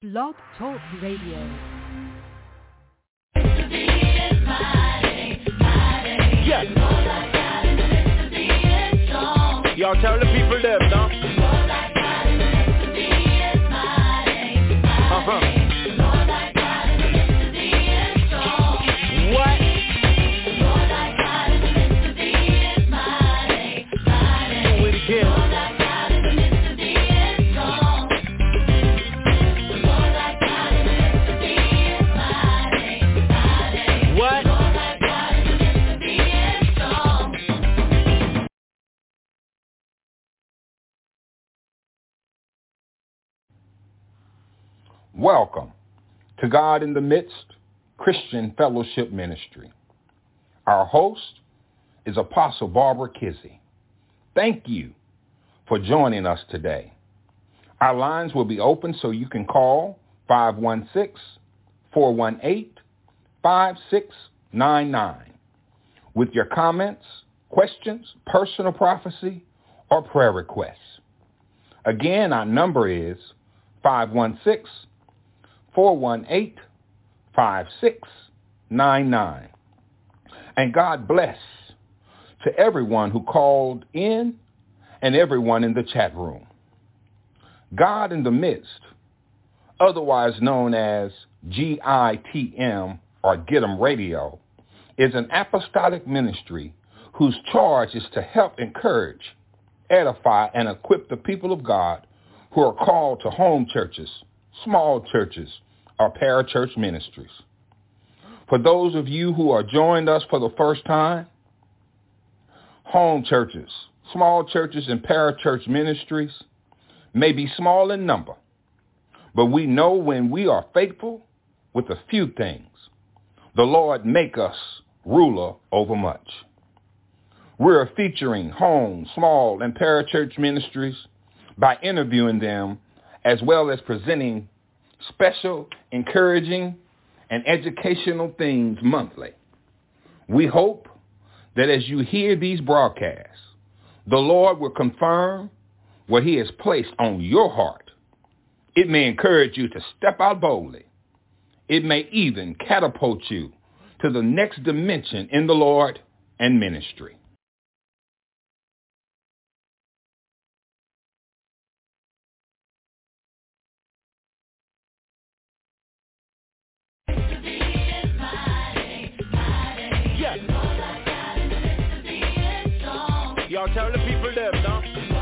Blog Talk Radio. Yes. Y'all tell the people them, no? What? Do it again. What? Welcome to God in the Midst Christian Fellowship Ministry. Our host is Apostle Barbara Kizzie. Thank you for joining us today. Our lines will be open so you can call 516-418-5699 with your comments, questions, personal prophecy, or prayer requests. Again, our number is 516-418-5699. And God bless to everyone who called in and everyone in the chat room. God in the Midst, otherwise known as GITM or Get 'em Radio, is an apostolic ministry whose charge is to help encourage, edify, and equip the people of God who are called to home churches, small churches, or parachurch ministries. For those of you who are joining us for the first time, home churches, small churches, and parachurch ministries may be small in number, but we know when we are faithful with a few things, the Lord make us ruler over much. We're featuring home, small, and parachurch ministries by interviewing them as well as presenting special, encouraging, and educational things monthly. We hope that as you hear these broadcasts, the Lord will confirm what he has placed on your heart. It may encourage you to step out boldly. It may even catapult you to the next dimension in the Lord and ministry. Yes. Y'all tell the people them, no?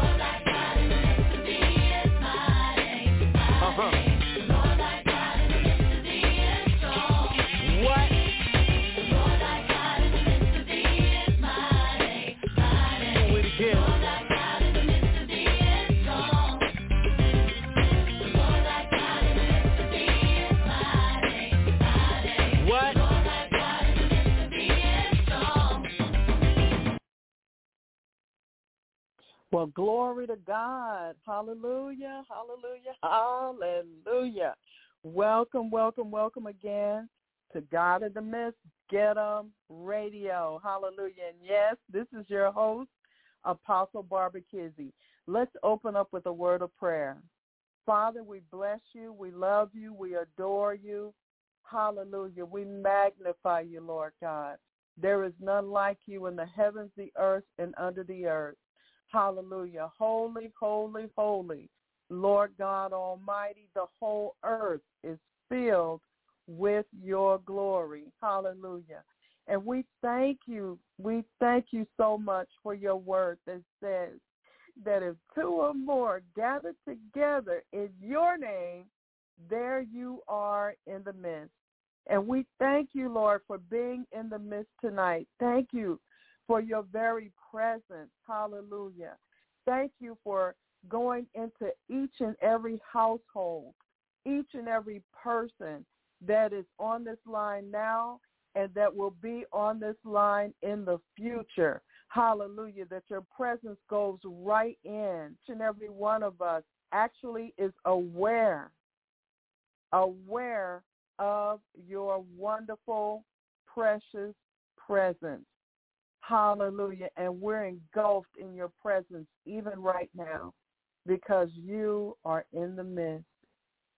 What? Do it again. What? Well, glory to God. Hallelujah, hallelujah, hallelujah. Welcome, welcome, welcome again to God in the Midst, Get 'em Radio. Hallelujah. And yes, this is your host, Apostle Barbara Kizzie. Let's open up with a word of prayer. Father, we bless you. We love you. We adore you. Hallelujah. We magnify you, Lord God. There is none like you in the heavens, the earth, and under the earth. Hallelujah. Holy, holy, holy. Lord God Almighty, the whole earth is filled with your glory. Hallelujah. And we thank you. We thank you so much for your word that says that if two or more gather together in your name, there you are in the midst. And we thank you, Lord, for being in the midst tonight. Thank you for your very presence. Hallelujah. Thank you for going into each and every household, each and every person that is on this line now and that will be on this line in the future. Hallelujah, that your presence goes right in. Each and every one of us actually is aware of your wonderful, precious presence. Hallelujah. And we're engulfed in your presence even right now because you are in the midst.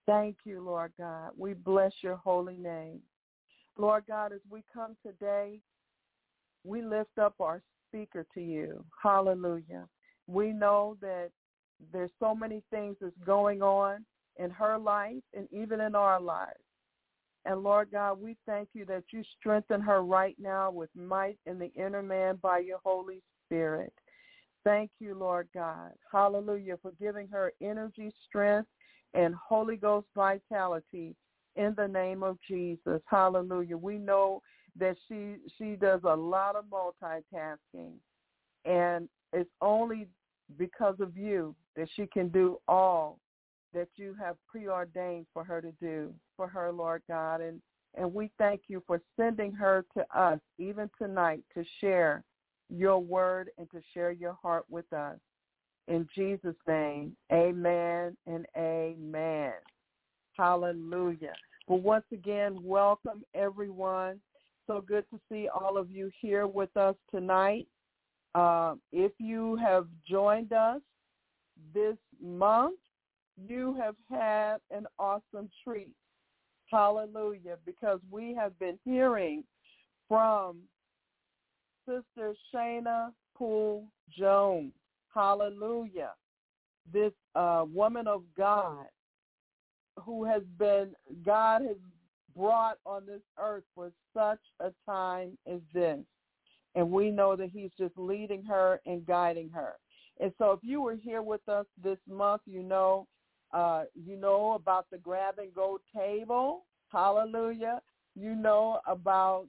Thank you, Lord God. We bless your holy name. Lord God, as we come today, we lift up our speaker to you. Hallelujah. We know that there's so many things that's going on in her life and even in our lives. And Lord God, we thank you that you strengthen her right now with might in the inner man by your Holy Spirit. Thank you, Lord God. Hallelujah, for giving her energy, strength, and Holy Ghost vitality in the name of Jesus. Hallelujah. We know that she does a lot of multitasking, and it's only because of you that she can do all that you have preordained for her to do for her, Lord God. And we thank you for sending her to us even tonight to share your word and to share your heart with us. In Jesus' name, amen and amen. Hallelujah. Well, once again, welcome, everyone. So good to see all of you here with us tonight. If you have joined us this month, you have had an awesome treat. Hallelujah, because we have been hearing from Sister Shana Poole Jones. Hallelujah. This woman of God who God has brought on this earth for such a time as this. And we know that he's just leading her and guiding her. And so if you were here with us this month, you know about the grab and go table. Hallelujah. You know about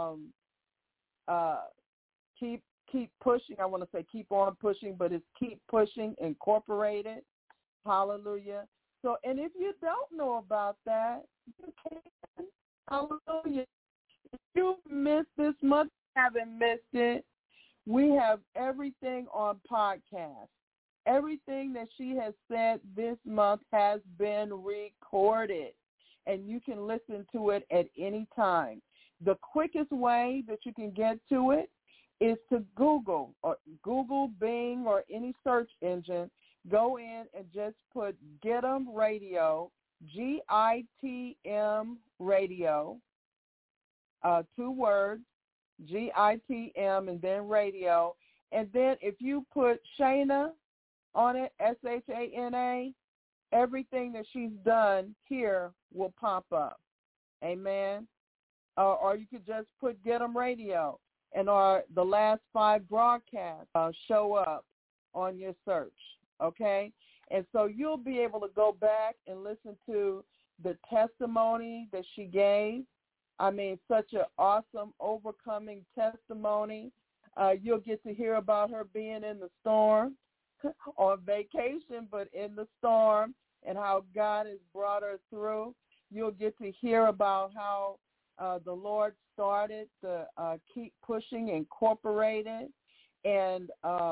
keep pushing. I want to say keep on pushing, but it's Keep Pushing Incorporated. Hallelujah. So, and if you don't know about that, you can. Hallelujah. If you missed this month, haven't missed it, we have everything on podcast. Everything that she has said this month has been recorded, and you can listen to it at any time. The quickest way that you can get to it is to Google, Bing, or any search engine. Go in and just put GITM Radio, GITM Radio, 2 words, GITM, and then radio. And then if you put Shana on it, SHANA, everything that she's done here will pop up. Amen. Or you could just put GITM Radio, and the last 5 broadcasts show up on your search. Okay? And so you'll be able to go back and listen to the testimony that she gave. I mean, such an awesome overcoming testimony. You'll get to hear about her being in the storm, on vacation, but in the storm, and how God has brought her through. You'll get to hear about how the Lord started the Keep Pushing Incorporated, and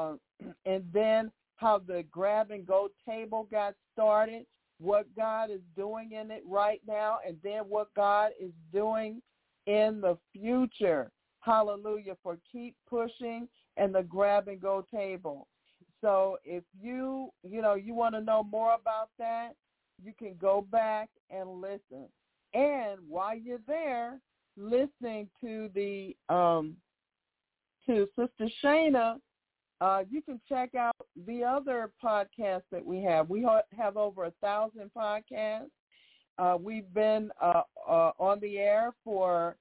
then how the grab and go table got started, what God is doing in it right now, and then what God is doing in the future. Hallelujah, for Keep Pushing and the grab and go table. So if you want to know more about that, you can go back and listen. And while you're there listening to the to Sister Shana, you can check out the other podcasts that we have. We have over 1,000 podcasts. We've been on the air for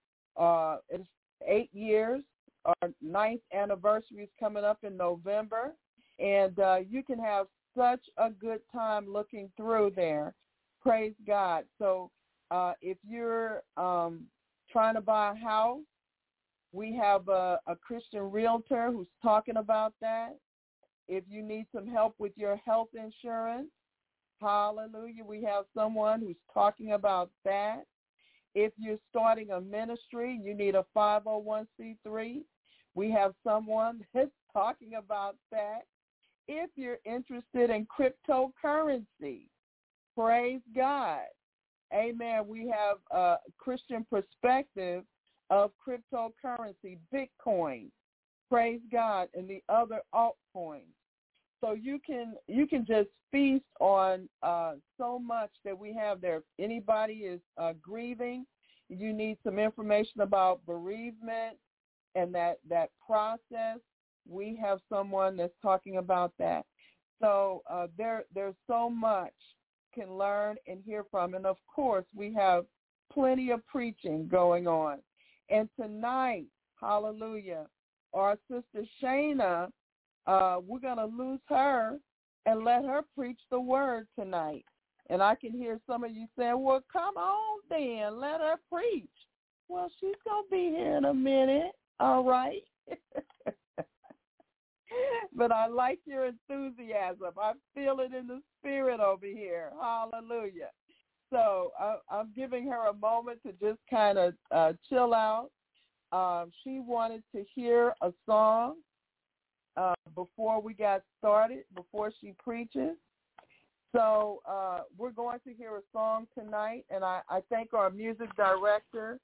8 years. Our 9th anniversary is coming up in November. And you can have such a good time looking through there. Praise God. So if you're trying to buy a house, we have a Christian realtor who's talking about that. If you need some help with your health insurance, hallelujah, we have someone who's talking about that. If you're starting a ministry, you need a 501c3, we have someone that's talking about that. If you're interested in cryptocurrency, praise God. Amen. We have a Christian perspective of cryptocurrency, Bitcoin, praise God, and the other altcoins. So you can just feast on so much that we have there. If anybody is grieving, you need some information about bereavement and that process. We have someone that's talking about that. So there's so much can learn and hear from. And, of course, we have plenty of preaching going on. And tonight, hallelujah, our sister Shana, we're going to lose her and let her preach the word tonight. And I can hear some of you saying, well, come on then, let her preach. Well, she's going to be here in a minute, all right? But I like your enthusiasm. I feel it in the spirit over here. Hallelujah. So I'm giving her a moment to just kind of chill out. She wanted to hear a song before we got started, before she preaches. So we're going to hear a song tonight, and I thank our music director,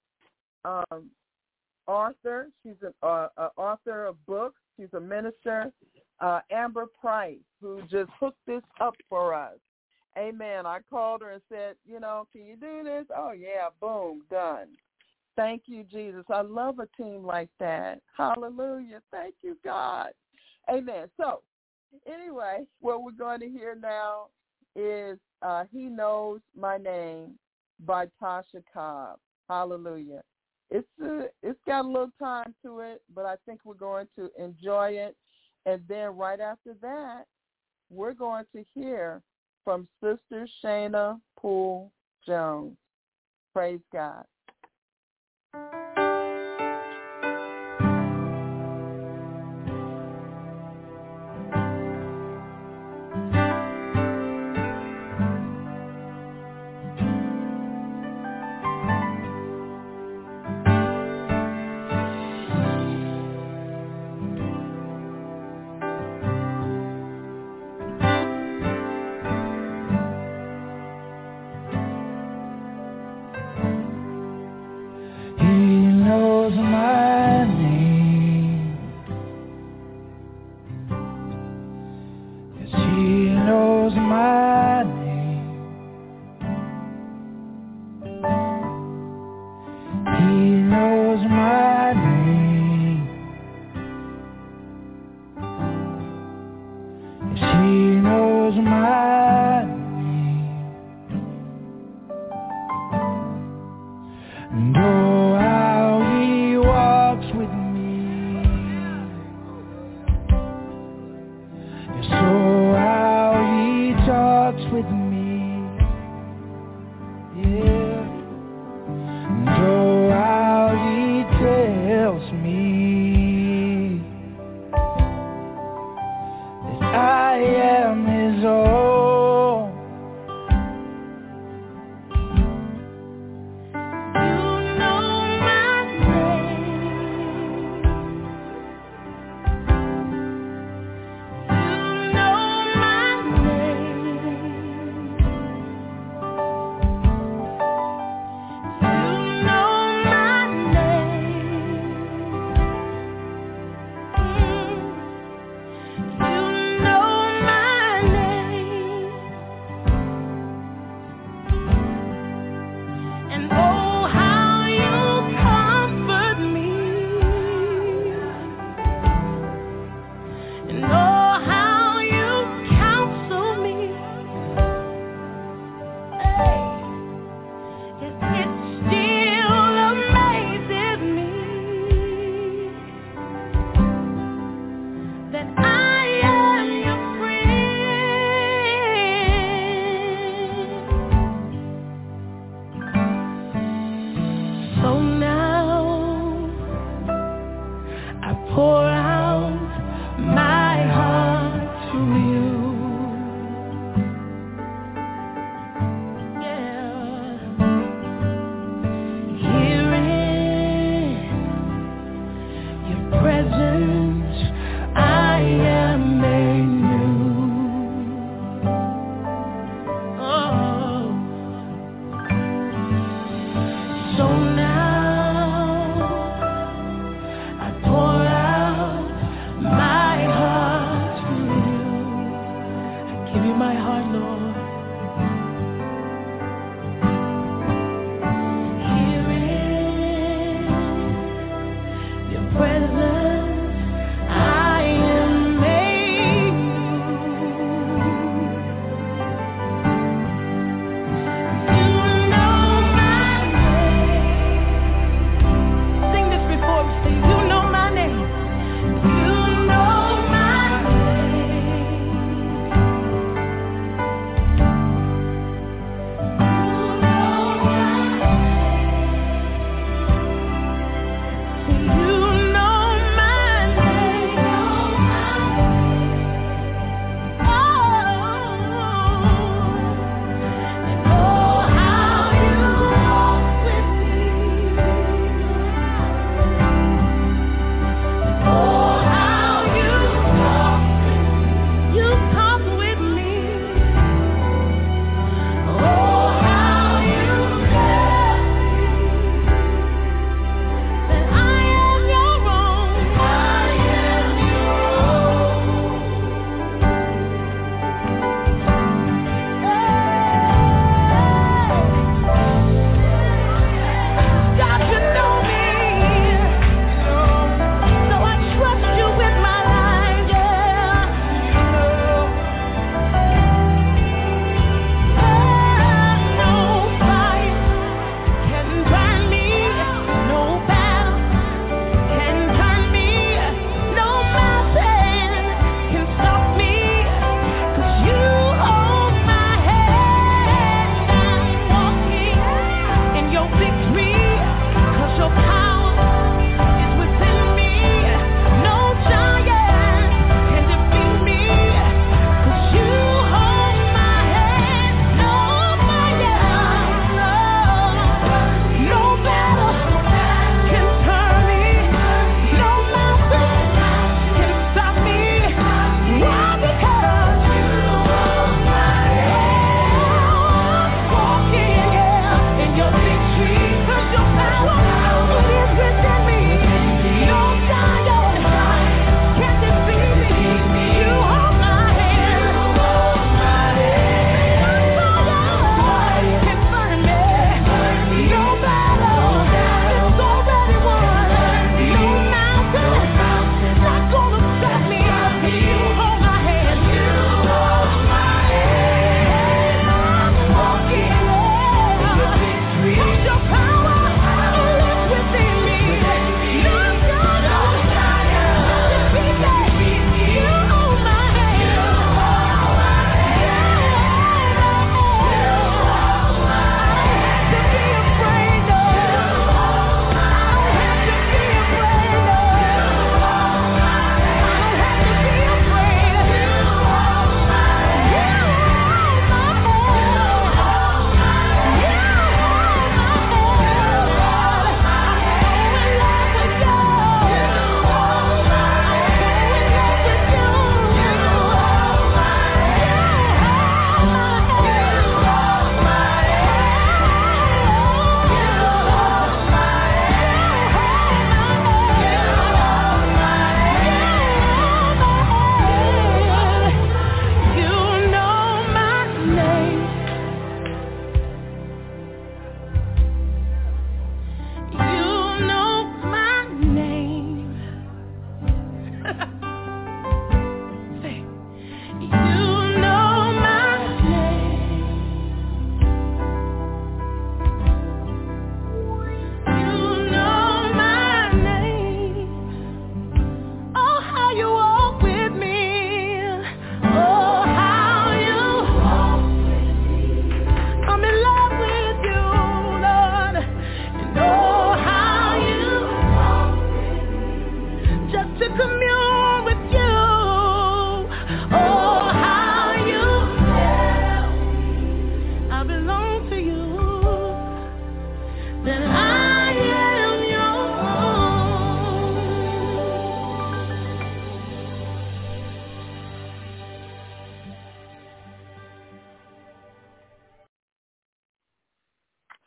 Arthur. She's an author of books. She's a minister, Amber Price, who just hooked this up for us. Amen. I called her and said, can you do this? Oh, yeah, boom, done. Thank you, Jesus. I love a team like that. Hallelujah. Thank you, God. Amen. So, anyway, what we're going to hear now is He Knows My Name by Tasha Cobb. Hallelujah. It's got a little time to it, but I think we're going to enjoy it. And then right after that, we're going to hear from Sister Shana Poole Jones. Praise God.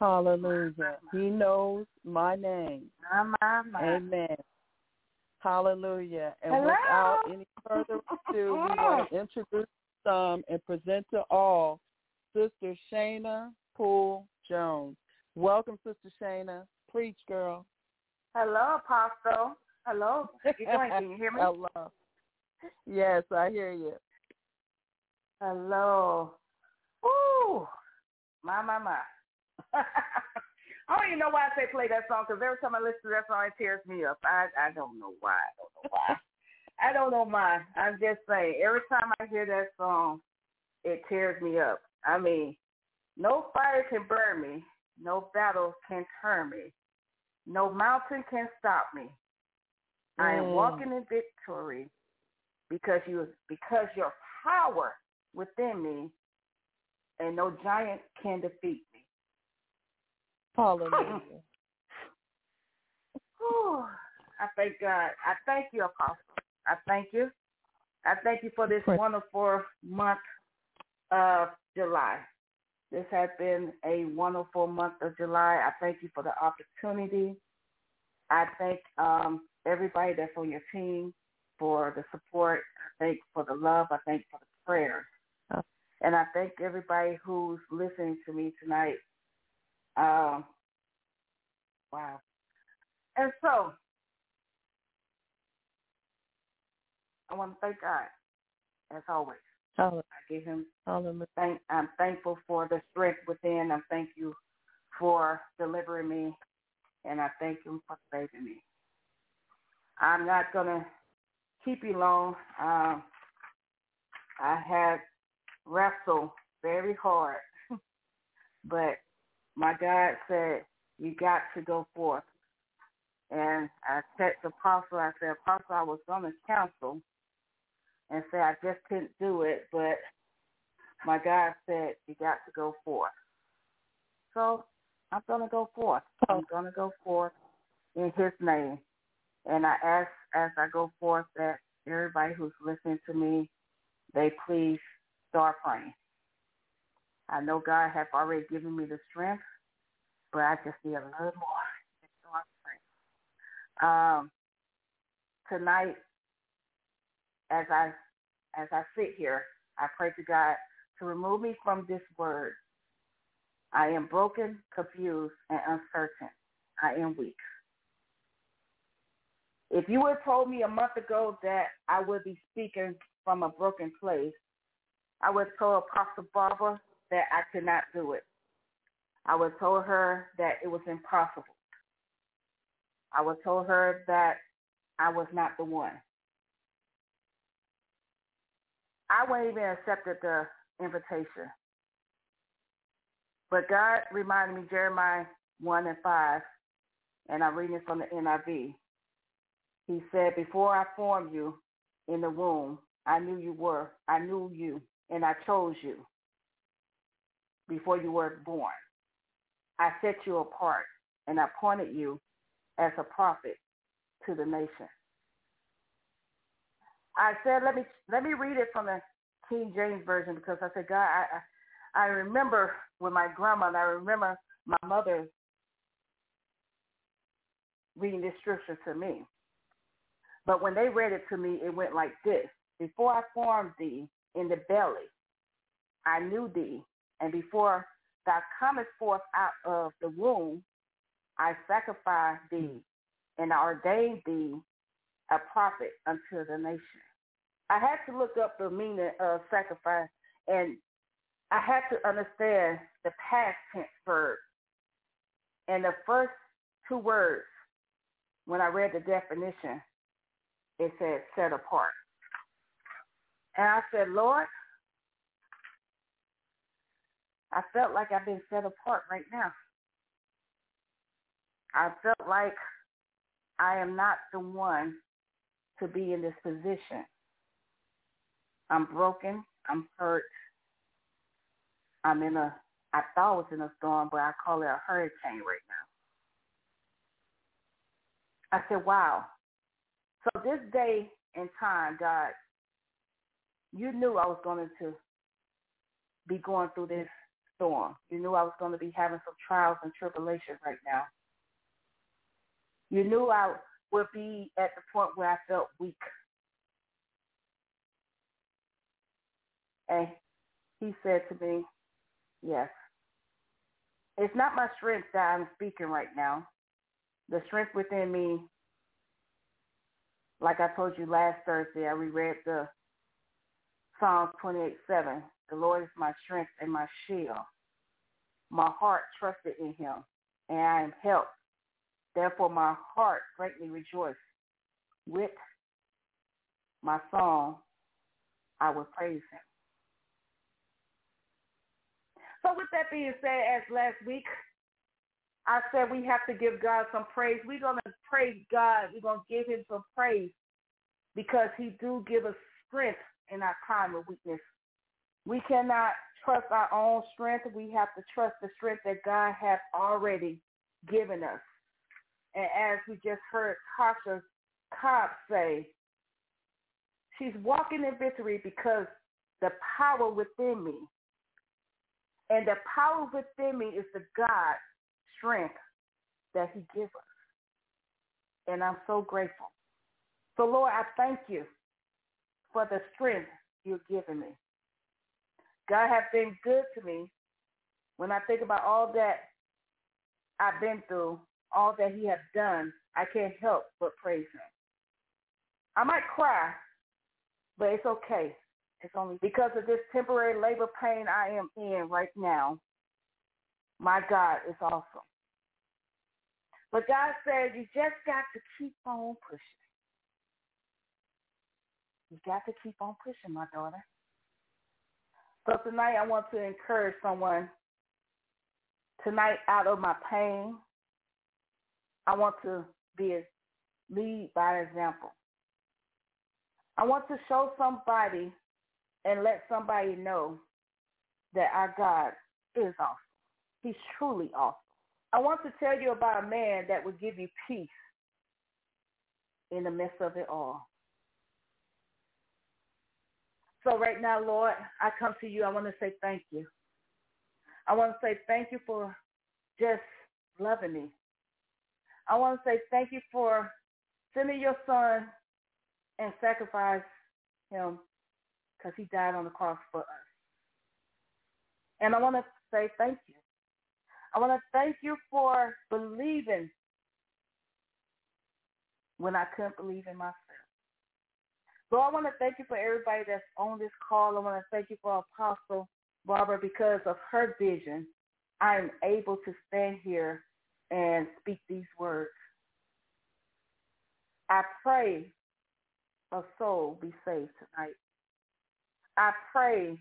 Hallelujah. He knows my name. My. Amen. Hallelujah. And Hello. without any further ado, we want to introduce and present to all Sister Shana Poole Jones. Welcome, Sister Shana. Preach, girl. Hello, Apostle. Hello. Can you hear me? Hello. Yes, I hear you. Hello. Ooh. My. I don't even know why I say play that song, because every time I listen to that song, it tears me up. I don't know why. I don't know why. I'm just saying, every time I hear that song, it tears me up. I mean, no fire can burn me. No battle can turn me. No mountain can stop me. I am walking in victory because your power within me, and no giant can defeat me. Hallelujah. I thank God. I thank you, Apostle. I thank you. I thank you for this wonderful month of July. This has been a wonderful month of July. I thank you for the opportunity. I thank everybody that's on your team for the support. I thank for the love. I thank for the prayers. And I thank everybody who's listening to me tonight. Wow. And so, I want to thank God, as always. Hallelujah. I give him Hallelujah. I'm thankful for the strength within. I thank you for delivering me, and I thank you for saving me. I'm not going to keep you long. I had wrestled very hard, but my God said, you got to go forth. And I texted Apostle. I said, Apostle, I was going to cancel and say I just couldn't do it, but my God said, you got to go forth. So I'm going to go forth. I'm going to go forth in his name. And I ask as I go forth that everybody who's listening to me, they please start praying. I know God has already given me the strength, but I just need a little more. Start praying. Tonight, as I sit here, I pray to God to remove me from this word. I am broken, confused, and uncertain. I am weak. If you would have told me a month ago that I would be speaking from a broken place, I would have told Apostle Barbara that I could not do it. I would have told her that it was impossible. I would have told her that I was not the one. I wouldn't even accepted the invitation. But God reminded me, Jeremiah 1:5, and I'm reading it from the NIV. He said, before I formed you in the womb, I knew you, and I chose you before you were born. I set you apart, and I appointed you as a prophet to the nation. I said, let me read it from the King James Version, because I said, God, I remember with my grandma, and I remember my mother reading this scripture to me. But when they read it to me, it went like this. Before I formed thee in the belly, I knew thee. And before thou comest forth out of the womb, I sanctified thee, and I ordained thee a prophet unto the nation. I had to look up the meaning of sacrifice, and I had to understand the past tense verb. And the first two words, when I read the definition, it said set apart. And I said, Lord, I felt like I've been set apart right now. I felt like I am not the one to be in this position. I'm broken. I'm hurt. I thought I was in a storm, but I call it a hurricane right now. I said, wow. So this day and time, God, you knew I was going to be going through this storm. You knew I was going to be having some trials and tribulations right now. You knew I would be at the point where I felt weak. And he said to me, yes, it's not my strength that I'm speaking right now. The strength within me, like I told you last Thursday, I reread the Psalms 28:7. The Lord is my strength and my shield. My heart trusted in him, and I am helped. Therefore, my heart greatly rejoiced. With my song, I will praise him. So with that being said, as last week, I said we have to give God some praise. We're going to praise God. We're going to give him some praise because he do give us strength in our time of weakness. We cannot trust our own strength. We have to trust the strength that God has already given us. And as we just heard Tasha Cobb say, she's walking in victory because the power within me. And the power within me is the God strength that he gives us. And I'm so grateful. So, Lord, I thank you for the strength you've given me. God has been good to me. When I think about all that I've been through, all that he has done, I can't help but praise him. I might cry, but it's okay. It's only because of this temporary labor pain I am in right now. My God is awesome. But God said, you just got to keep on pushing. You got to keep on pushing, my daughter. So tonight I want to encourage someone. Tonight, out of my pain, I want to lead by example. I want to show somebody and let somebody know that our God is awesome. He's truly awesome. I want to tell you about a man that will give you peace in the midst of it all. So right now, Lord, I come to you. I want to say thank you. I want to say thank you for just loving me. I want to say thank you for sending your son and sacrifice him because he died on the cross for us. And I want to say thank you. I want to thank you for believing when I couldn't believe in myself. So I want to thank you for everybody that's on this call. I want to thank you for Apostle Barbara. Because of her vision, I am able to stand here and speak these words. I pray a soul be saved tonight. I pray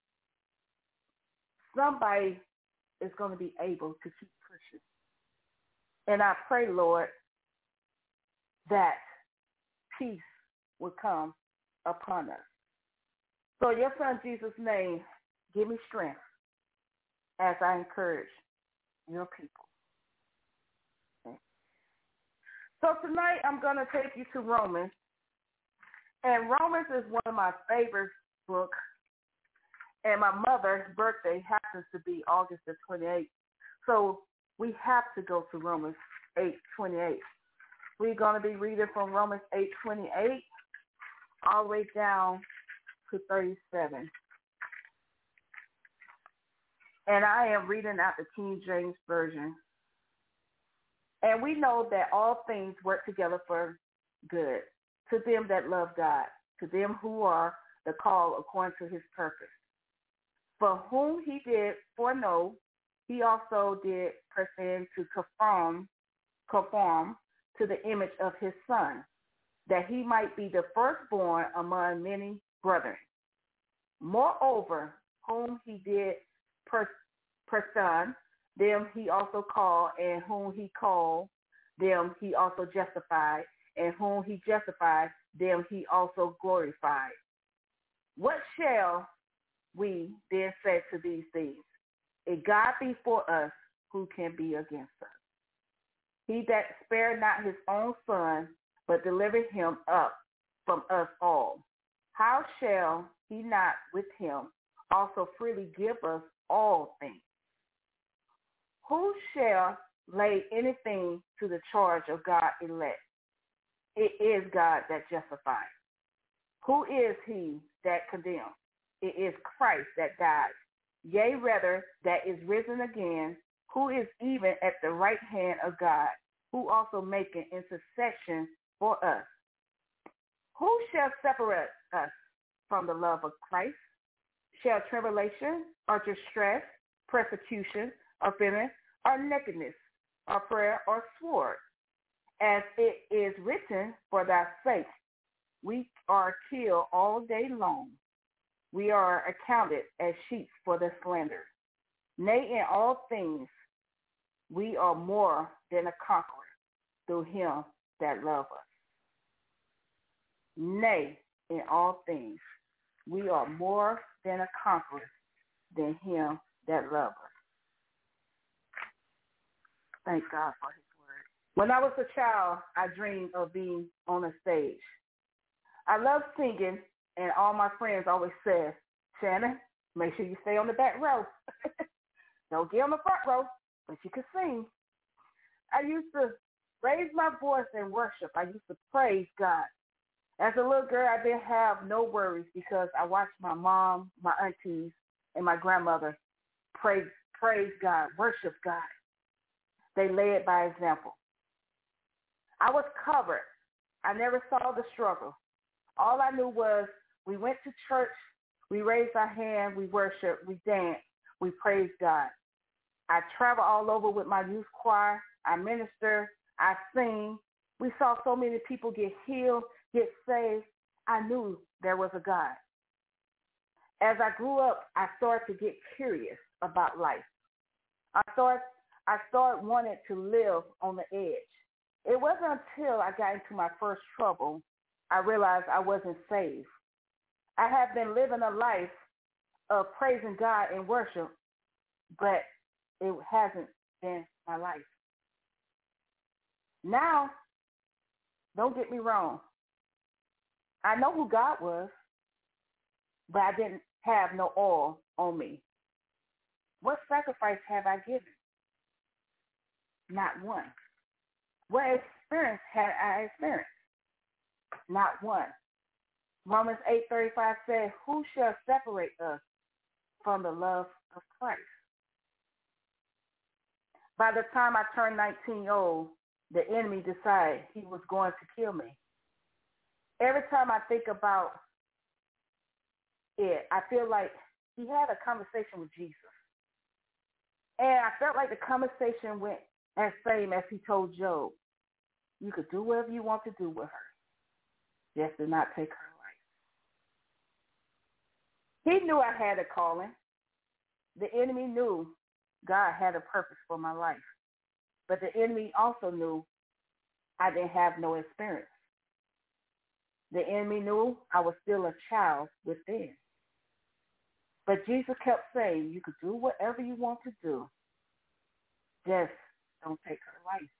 somebody is going to be able to keep pushing. And I pray, Lord, that peace will come upon us. So in your son Jesus' name, give me strength as I encourage your people. Okay. So tonight I'm going to take you to Romans. And Romans is one of my favorite books. And my mother's birthday happens to be August the 28th. So we have to go to Romans 8:28. We're going to be reading from Romans 8:28 all the way down to 37. And I am reading out the King James Version. And we know that all things work together for good to them that love God, to them who are the called according to his purpose. For whom he did foreknow, he also did predestine to conform to the image of his son, that he might be the firstborn among many brethren. Moreover, whom he did predestine, them he also called, and whom he called, them he also justified, and whom he justified, them he also glorified. What shall we then say to these things? If God be for us, who can be against us? He that spared not his own son, but delivered him up from us all, how shall he not with him also freely give us all things? Who shall lay anything to the charge of God's elect? It is God that justifies. Who is he that condemns? It is Christ that died, yea, rather, that is risen again, who is even at the right hand of God, who also maketh intercession for us. Who shall separate us from the love of Christ? Shall tribulation, or distress, persecution, or famine, or nakedness, or prayer, or sword? As it is written, for thy sake we are killed all day long. We are accounted as sheep for the slander. Nay, in all things we are more than a conqueror through him that loved us. Nay, in all things we are more than a conqueror than him that loved us. Thank God for his word. When I was a child, I dreamed of being on a stage. I loved singing, and all my friends always said, Shannon, make sure you stay on the back row. Don't get on the front row, but you can sing. I used to raise my voice in worship. I used to praise God. As a little girl, I didn't have no worries because I watched my mom, my aunties, and my grandmother praise God, worship God. They led by example. I was covered. I never saw the struggle. All I knew was we went to church, we raised our hand, we worshiped, we danced, we praised God. I traveled all over with my youth choir. I minister, I sing. We saw so many people get healed, get saved. I knew there was a God. As I grew up, I started to get curious about life. I started wanting to live on the edge. It wasn't until I got into my first trouble I realized I wasn't saved. I have been living a life of praising God and worship, but it hasn't been my life. Now, don't get me wrong. I know who God was, but I didn't have no oil on me. What sacrifice have I given? Not one. What experience had I experienced? Not one. Romans 8:35 says, who shall separate us from the love of Christ? By the time I turned 19 old, the enemy decided he was going to kill me. Every time I think about it, I feel like he had a conversation with Jesus. And I felt like the conversation went as same as he told Job. You could do whatever you want to do with her. Just do not take her life. He knew I had a calling. The enemy knew God had a purpose for my life. But the enemy also knew I didn't have no experience. The enemy knew I was still a child within. But Jesus kept saying, you could do whatever you want to do. Just don't take her life.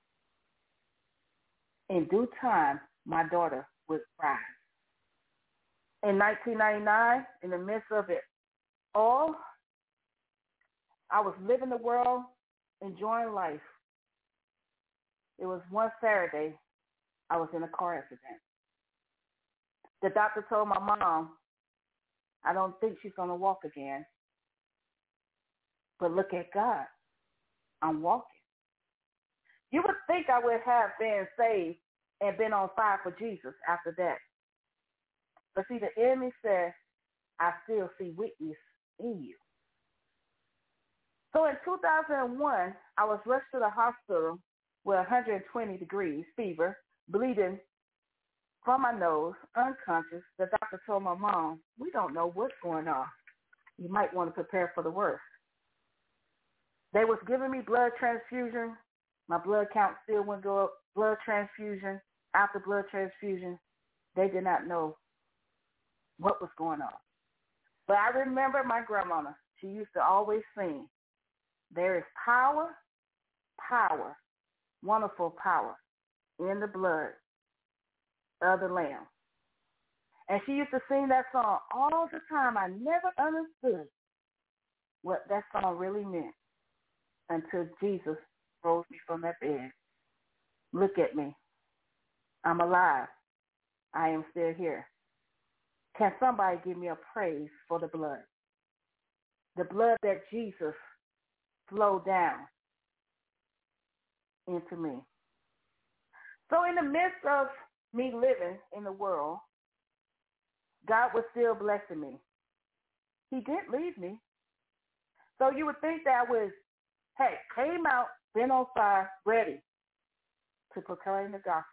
In due time, my daughter would rise. In 1999, in the midst of it all, I was living the world, enjoying life. It was one Saturday, I was in a car accident. The doctor told my mom, I don't think she's going to walk again. But look at God. I'm walking. You would think I would have been saved and been on fire for Jesus after that. But see, the enemy says, I still see weakness in you. So in 2001, I was rushed to the hospital with 120 degrees fever, bleeding from my nose, unconscious. The doctor told my mom, we don't know what's going on. You might want to prepare for the worst. They was giving me blood transfusion. My blood count still wouldn't go up. Blood transfusion, after blood transfusion, they did not know what was going on. But I remember my grandmama. She used to always sing, there is power, power, wonderful power in the blood of the Lamb. And she used to sing that song all the time. I never understood what that song really meant. until Jesus rose me from that bed. Look at me. I'm alive. I am still here. Can somebody give me a praise for the blood? The blood that Jesus flowed down into me. So in the midst of me living in the world, God was still blessing me. He didn't leave me. So you would think that I was, came out, been on fire, ready to proclaim the gospel.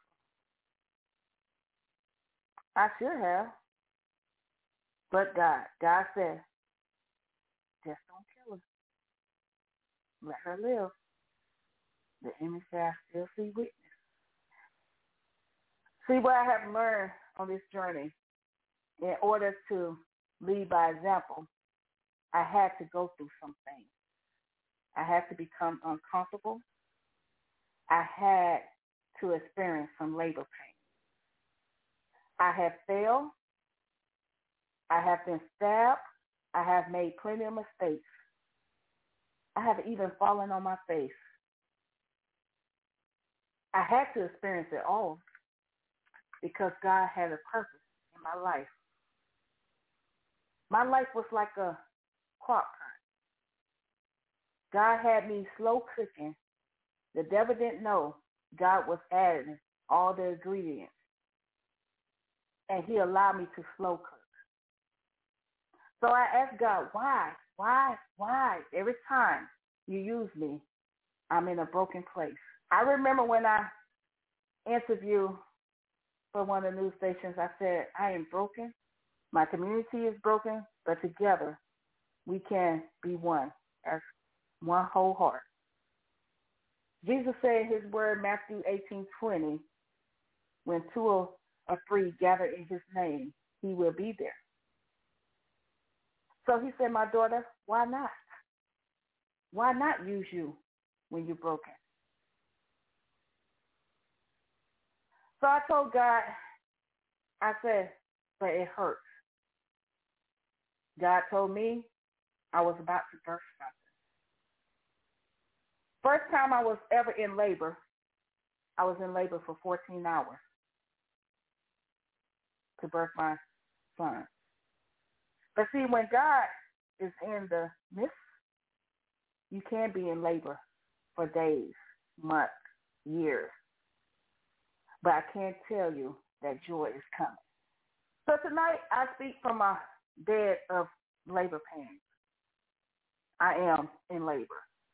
I should have. But God said, just don't kill her. Let her live. The enemy said, I still see witness. See, what I have learned on this journey, in order to lead by example, I had to go through some things. I had to become uncomfortable. I had to experience some labor pain. I have failed. I have been stabbed. I have made plenty of mistakes. I have even fallen on my face. I had to experience it all because God had a purpose in my life. My life was like a crock pot. God had me slow cooking. The devil didn't know God was adding all the ingredients. And he allowed me to slow cook. So I asked God, why? Every time you use me, I'm in a broken place. I remember when I interviewed for one of the news stations, I said, I am broken. My community is broken, but together we can be one, as one whole heart. Jesus said in his word, Matthew 18:20, when two or three gather in his name, he will be there. So he said, my daughter, why not? Why not use you when you're broken? So I told God, I said, but it hurts. God told me I was about to birth something. First time I was ever in labor, I was in labor for 14 hours to birth my son. But see, when God is in the midst, you can be in labor for days, months, years. But I can't tell you that joy is coming. So tonight I speak from my bed of labor pain. I am in labor.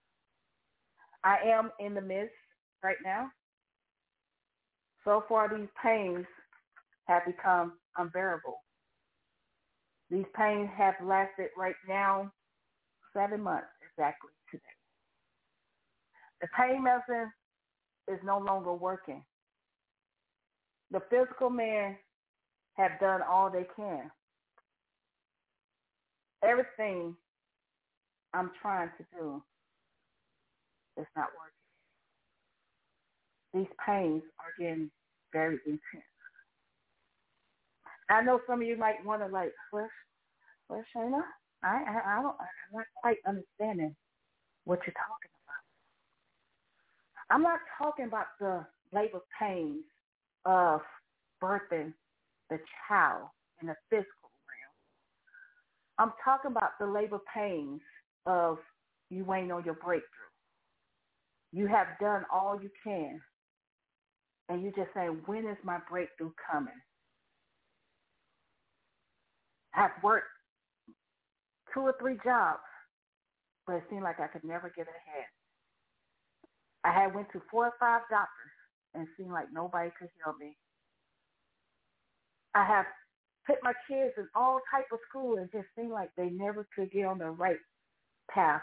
I am in the midst right now. So far these pains have become unbearable. These pains have lasted right now 7 months exactly today. The pain medicine is no longer working. The physical man have done all they can. Everything I'm trying to do is not working. These pains are getting very intense. I know some of you might want to well, Shayna, I'm not quite understanding what you're talking about. I'm not talking about the labor pains of birthing the child in the physical realm. I'm talking about the labor pains of you waiting on your breakthrough. You have done all you can, and you're just saying, when is my breakthrough coming? I've worked 2 or 3 jobs, but it seemed like I could never get ahead. I had went to 4 or 5 doctors, and it seemed like nobody could help me. I have put my kids in all type of school, and it just seemed like they never could get on the right path.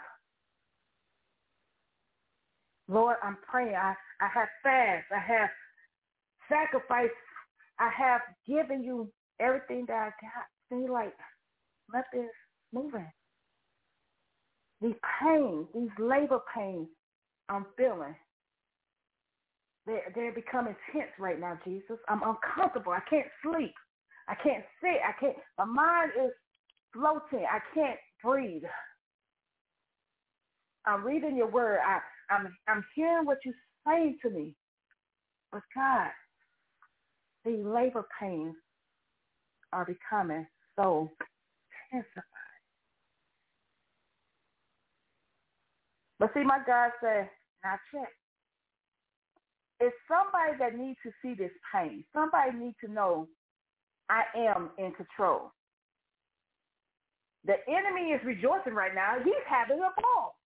Lord, I'm praying. I have fast. I have sacrificed. I have given you everything that I got. Seems like nothing's moving. These pains, these labor pains I'm feeling, they're becoming intense right now, Jesus. I'm uncomfortable. I can't sleep. I can't sit. My mind is floating. I can't breathe. I'm reading your word. I'm hearing what you're saying to me. But God, the labor pains are becoming so intensified. But see, my God said, now check. It's somebody that needs to see this pain. Somebody needs to know I am in control. The enemy is rejoicing right now. He's having a ball.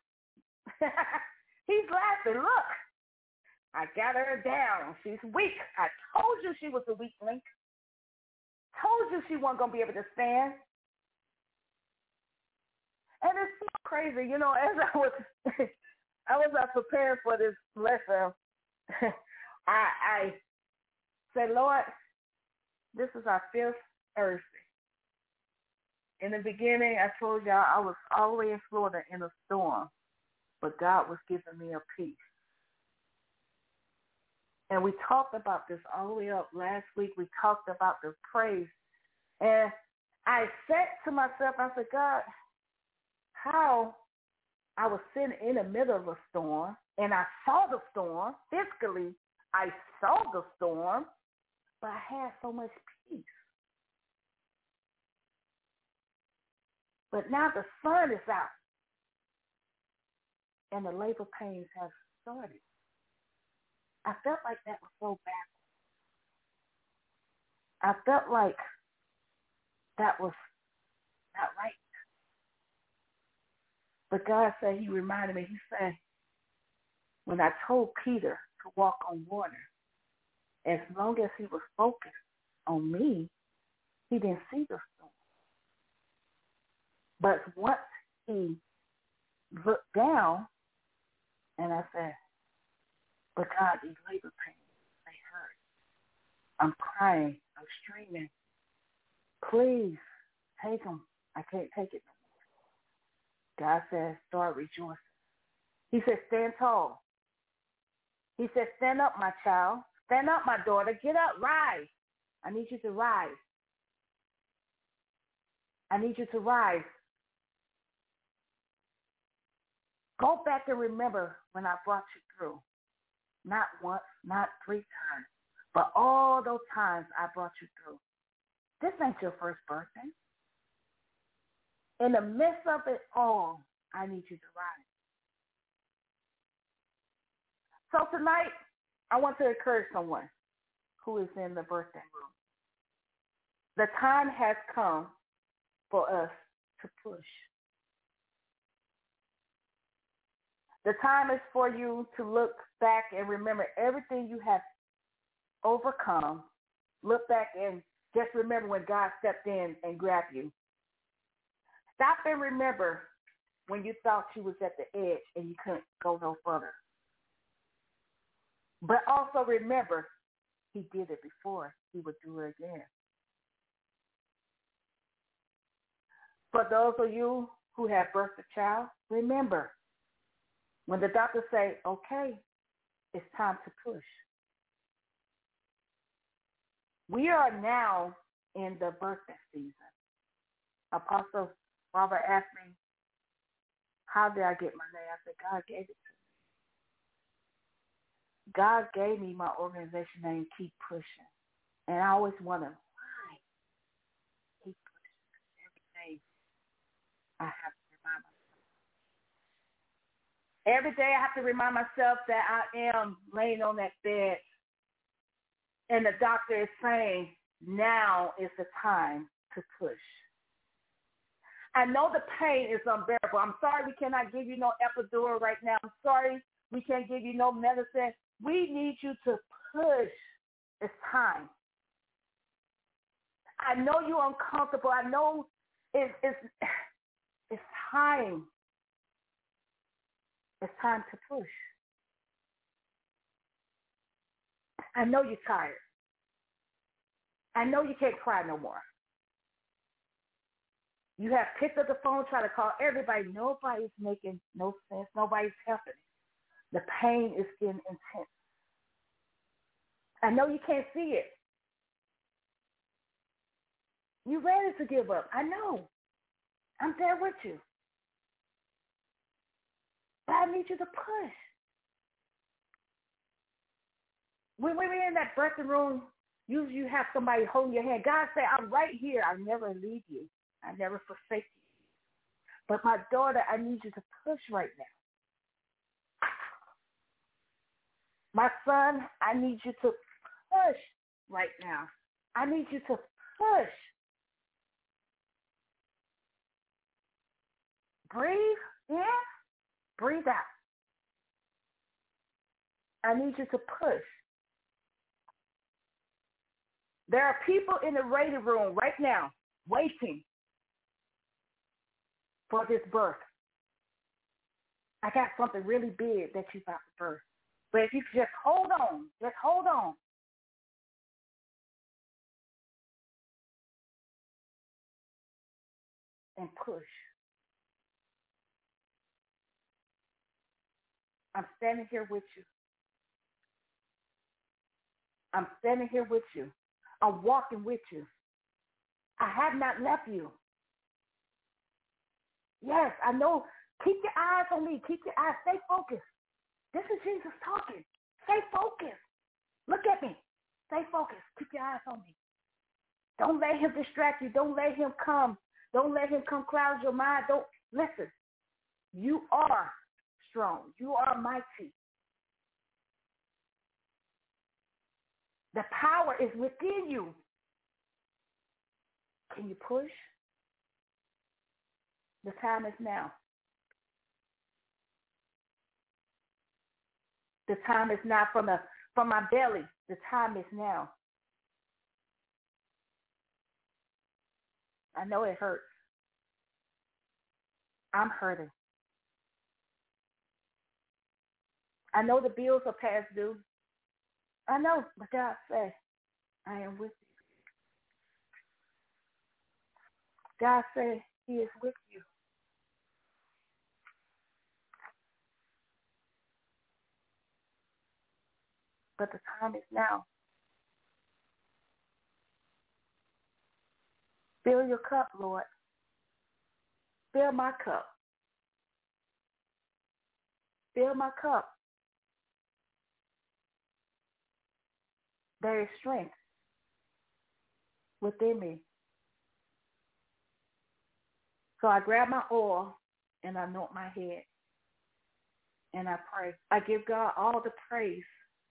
He's laughing. Look, I got her down. She's weak. I told you she was a weak link. Told you she wasn't going to be able to stand. And it's so crazy. You know, as I was preparing for this lesson, I said, Lord, this is our 5th Thursday. In the beginning, I told y'all I was all the way in Florida in a storm, but God was giving me a peace. And we talked about this all the way up last week. We talked about the praise. And I said to myself, I said, God, how I was sitting in the middle of a storm, and I saw the storm. Physically, I saw the storm, but I had so much peace. But now the sun is out, and the labor pains have started. I felt like that was so bad. I felt like that was not right. But God said, he reminded me, he said, when I told Peter to walk on water, as long as he was focused on me, he didn't see the storm. But once he looked down, and I said, but God, these labor pains, they hurt. I'm crying. I'm screaming. Please take them. I can't take it no more. God said, start rejoicing. He said, stand tall. He said, stand up, my child. Stand up, my daughter. Get up. Rise. I need you to rise. I need you to rise. Go back and remember when I brought you through. Not once, not 3 times, but all those times I brought you through. This ain't your first birthday. In the midst of it all, I need you to rise. So tonight, I want to encourage someone who is in the birthday room. The time has come for us to push. The time is for you to look back and remember everything you have overcome. Look back and just remember when God stepped in and grabbed you. Stop and remember when you thought you was at the edge and you couldn't go no further. But also remember, he did it before. He would do it again. For those of you who have birthed a child, remember, when the doctors say, okay, it's time to push. We are now in the birthday season. Apostle Robert asked me, how did I get my name? I said, God gave it to me. God gave me my organization name, Keep Pushing. And I always wonder, why? Keep pushing. Every day I have to remind myself. Every day I have to remind myself that I am laying on that bed and the doctor is saying, now is the time to push. I know the pain is unbearable. I'm sorry we cannot give you no epidural right now. I'm sorry we can't give you no medicine. We need you to push. It's time. I know you're uncomfortable. I know it's time. It's time to push. I know you're tired. I know you can't cry no more. You have picked up the phone, try to call everybody. Nobody's making no sense. Nobody's helping. The pain is getting intense. I know you can't see it. You're ready to give up. I know. I'm there with you. God needs you to push. When we're in that birthing room, usually you have somebody holding your hand. God said, I'm right here. I'll never leave you. I never forsake you. But my daughter, I need you to push right now. My son, I need you to push right now. I need you to push. Breathe in, breathe out. I need you to push. There are people in the waiting room right now waiting for this birth. I got something really big that you're about to birth. But if you just hold on, and push. I'm standing here with you. I'm standing here with you. I'm walking with you. I have not left you. Yes, I know. Keep your eyes on me. Keep your eyes. Stay focused. This is Jesus talking. Stay focused. Look at me. Stay focused. Keep your eyes on me. Don't let him distract you. Don't let him come. Don't let him come cloud your mind. Don't listen. You are strong. You are mighty. The power is within you. Can you push? The time is now. The time is now from my belly. The time is now. I know it hurts. I'm hurting. I know the bills are past due. I know, but God said, I am with you. God said he is with you. But the time is now. Fill your cup, Lord. Fill my cup. Fill my cup. There is strength within me. So I grab my oil and I anoint my head and I pray. I give God all the praise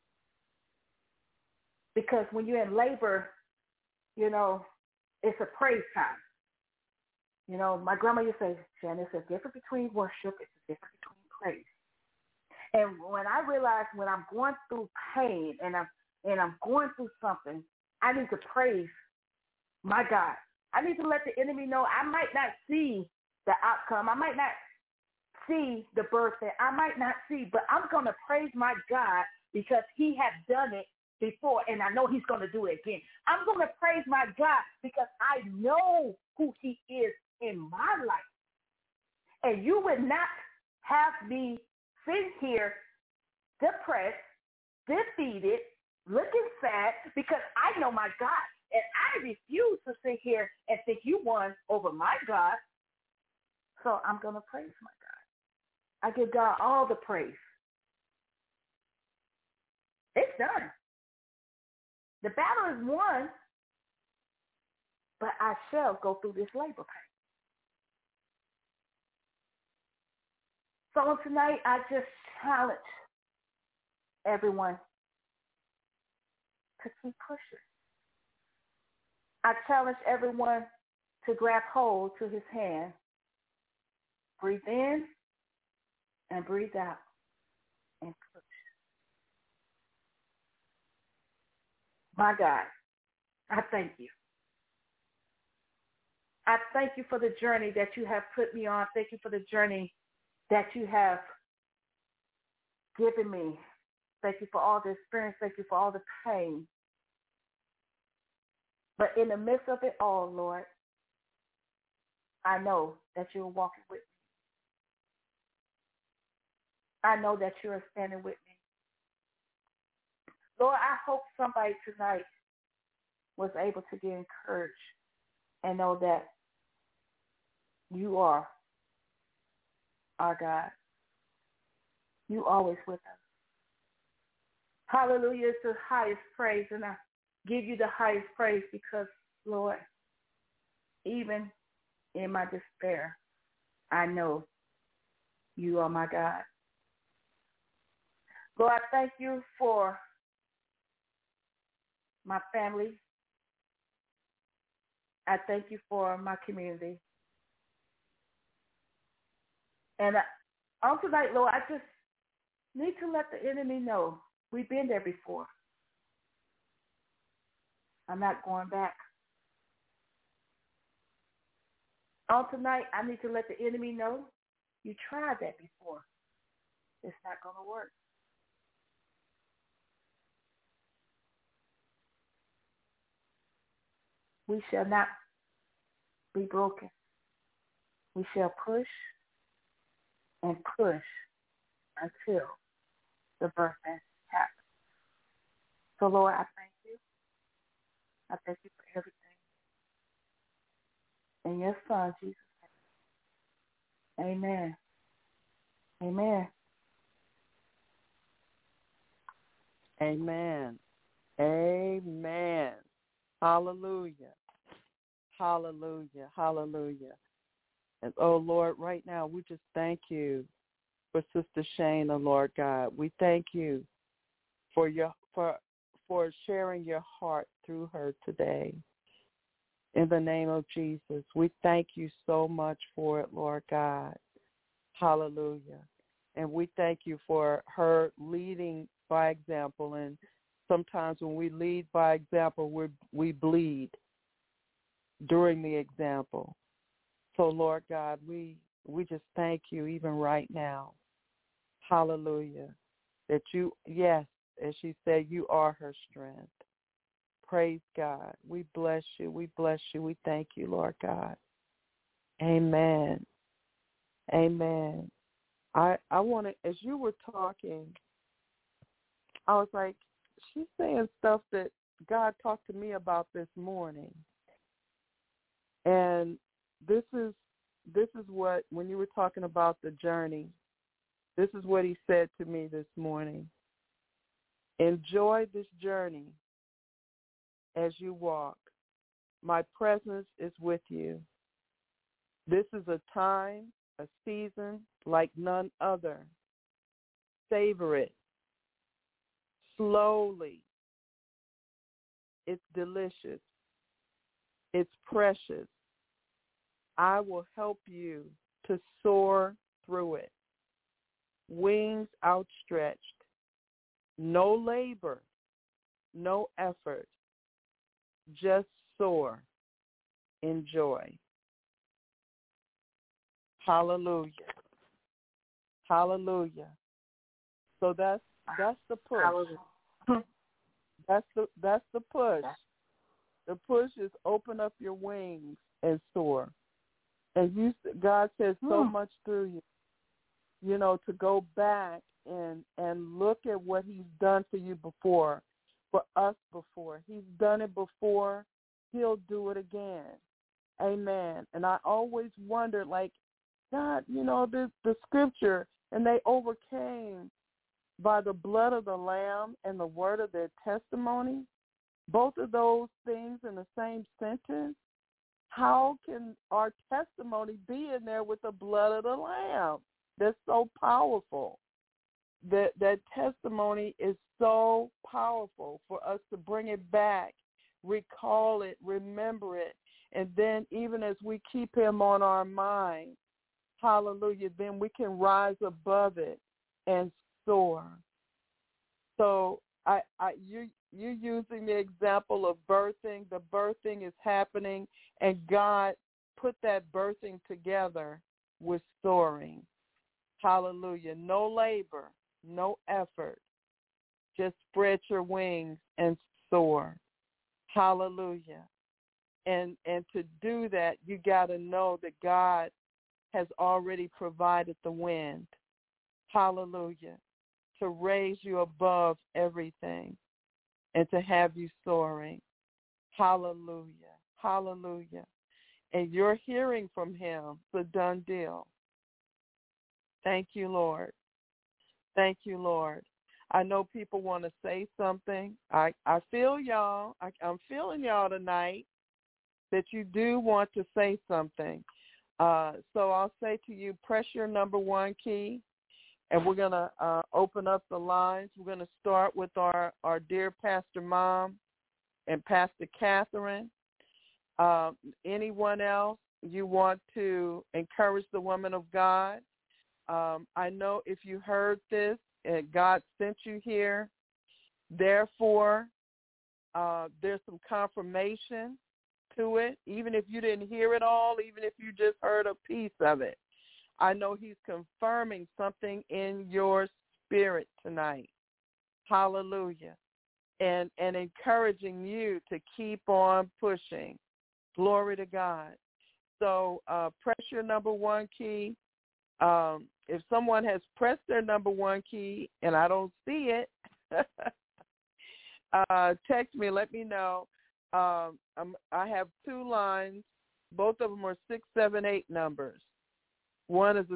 because when you're in labor, you know, it's a praise time. You know, my grandma used to say, Shannon, it's a difference between worship, it's a difference between praise. And when I realize when I'm going through pain and I'm going through something, I need to praise my God. I need to let the enemy know I might not see the outcome. I might not see the birthday. I might not see, but I'm going to praise my God because he has done it before, and I know he's going to do it again. I'm going to praise my God because I know who he is in my life. And you would not have me sit here depressed, defeated, looking sad because I know my God. And I refuse to sit here and think you won over my God. So I'm going to praise my God. I give God all the praise. It's done. The battle is won, but I shall go through this labor pain. So tonight, I just challenge everyone to keep pushing. I challenge everyone to grab hold to his hand, breathe in and breathe out, and push. My God, I thank you. I thank you for the journey that you have put me on. Thank you for the journey that you have given me. Thank you for all the experience. Thank you for all the pain. But in the midst of it all, Lord, I know that you're walking with me. I know that you're standing with me. Lord, I hope somebody tonight was able to get encouraged and know that you are our God. You always with us. Hallelujah is the highest praise, and I give you the highest praise because, Lord, even in my despair, I know you are my God. Lord, I thank you for my family. I thank you for my community. And on tonight, Lord, I just need to let the enemy know we've been there before. I'm not going back. On tonight, I need to let the enemy know you tried that before. It's not going to work. We shall not be broken. We shall push and push until the birthday happens. So, Lord, I thank you. I thank you for everything. In your Son, Jesus' name. Amen. Amen. Amen. Amen. Hallelujah. Hallelujah. Hallelujah. And oh Lord, right now we just thank you for Sister Shana, Lord God. We thank you for sharing your heart through her today. In the name of Jesus, we thank you so much for it, Lord God. Hallelujah. And we thank you for her leading by example. And sometimes when we lead by example, we bleed during the example. So, Lord God, we just thank you even right now. Hallelujah. That you, yes, as she said, you are her strength. Praise God. We bless you. We bless you. We thank you, Lord God. Amen. Amen. I want to, as you were talking, I was like, she's saying stuff that God talked to me about this morning. And this is what, when you were talking about the journey, this is what he said to me this morning. Enjoy this journey as you walk. My presence is with you. This is a time, a season like none other. Savor it slowly. It's delicious. It's precious. I will help you to soar through it. Wings outstretched. No labor, no effort. Just soar. Enjoy. Hallelujah. Hallelujah. So that's the push. That's the push. The push is open up your wings and soar. And God says so much through you. You know, to go back and look at what he's done for you before, for us before. He's done it before. He'll do it again. Amen. And I always wondered, like, God, you know, the scripture, and they overcame by the blood of the Lamb and the word of their testimony. Both of those things in the same sentence. How can our testimony be in there with the blood of the Lamb? That's so powerful. That testimony is so powerful for us to bring it back, recall it, remember it, and then even as we keep him on our mind, hallelujah, then we can rise above it and soar. So you're using the example of birthing. The birthing is happening, and God put that birthing together with soaring. Hallelujah. No labor, no effort. Just spread your wings and soar. Hallelujah. And to do that, you got to know that God has already provided the wind. Hallelujah. To raise you above everything and to have you soaring. Hallelujah. Hallelujah. And you're hearing from him. It's a done deal. Thank you, Lord. Thank you, Lord. I know people want to say something. I feel y'all. I'm feeling y'all tonight that you do want to say something. So I'll say to you, press your number 1 key, and we're going to open up the lines. We're going to start with our dear Pastor Mom and Pastor Catherine. Anyone else you want to encourage the woman of God? I know if you heard this, God sent you here. Therefore, there's some confirmation to it, even if you didn't hear it all, even if you just heard a piece of it. I know he's confirming something in your spirit tonight. Hallelujah. And encouraging you to keep on pushing. Glory to God. So press your number 1 key. If someone has pressed their number 1 key and I don't see it, text me, let me know. I have 2 lines. Both of them are 678 numbers. One is a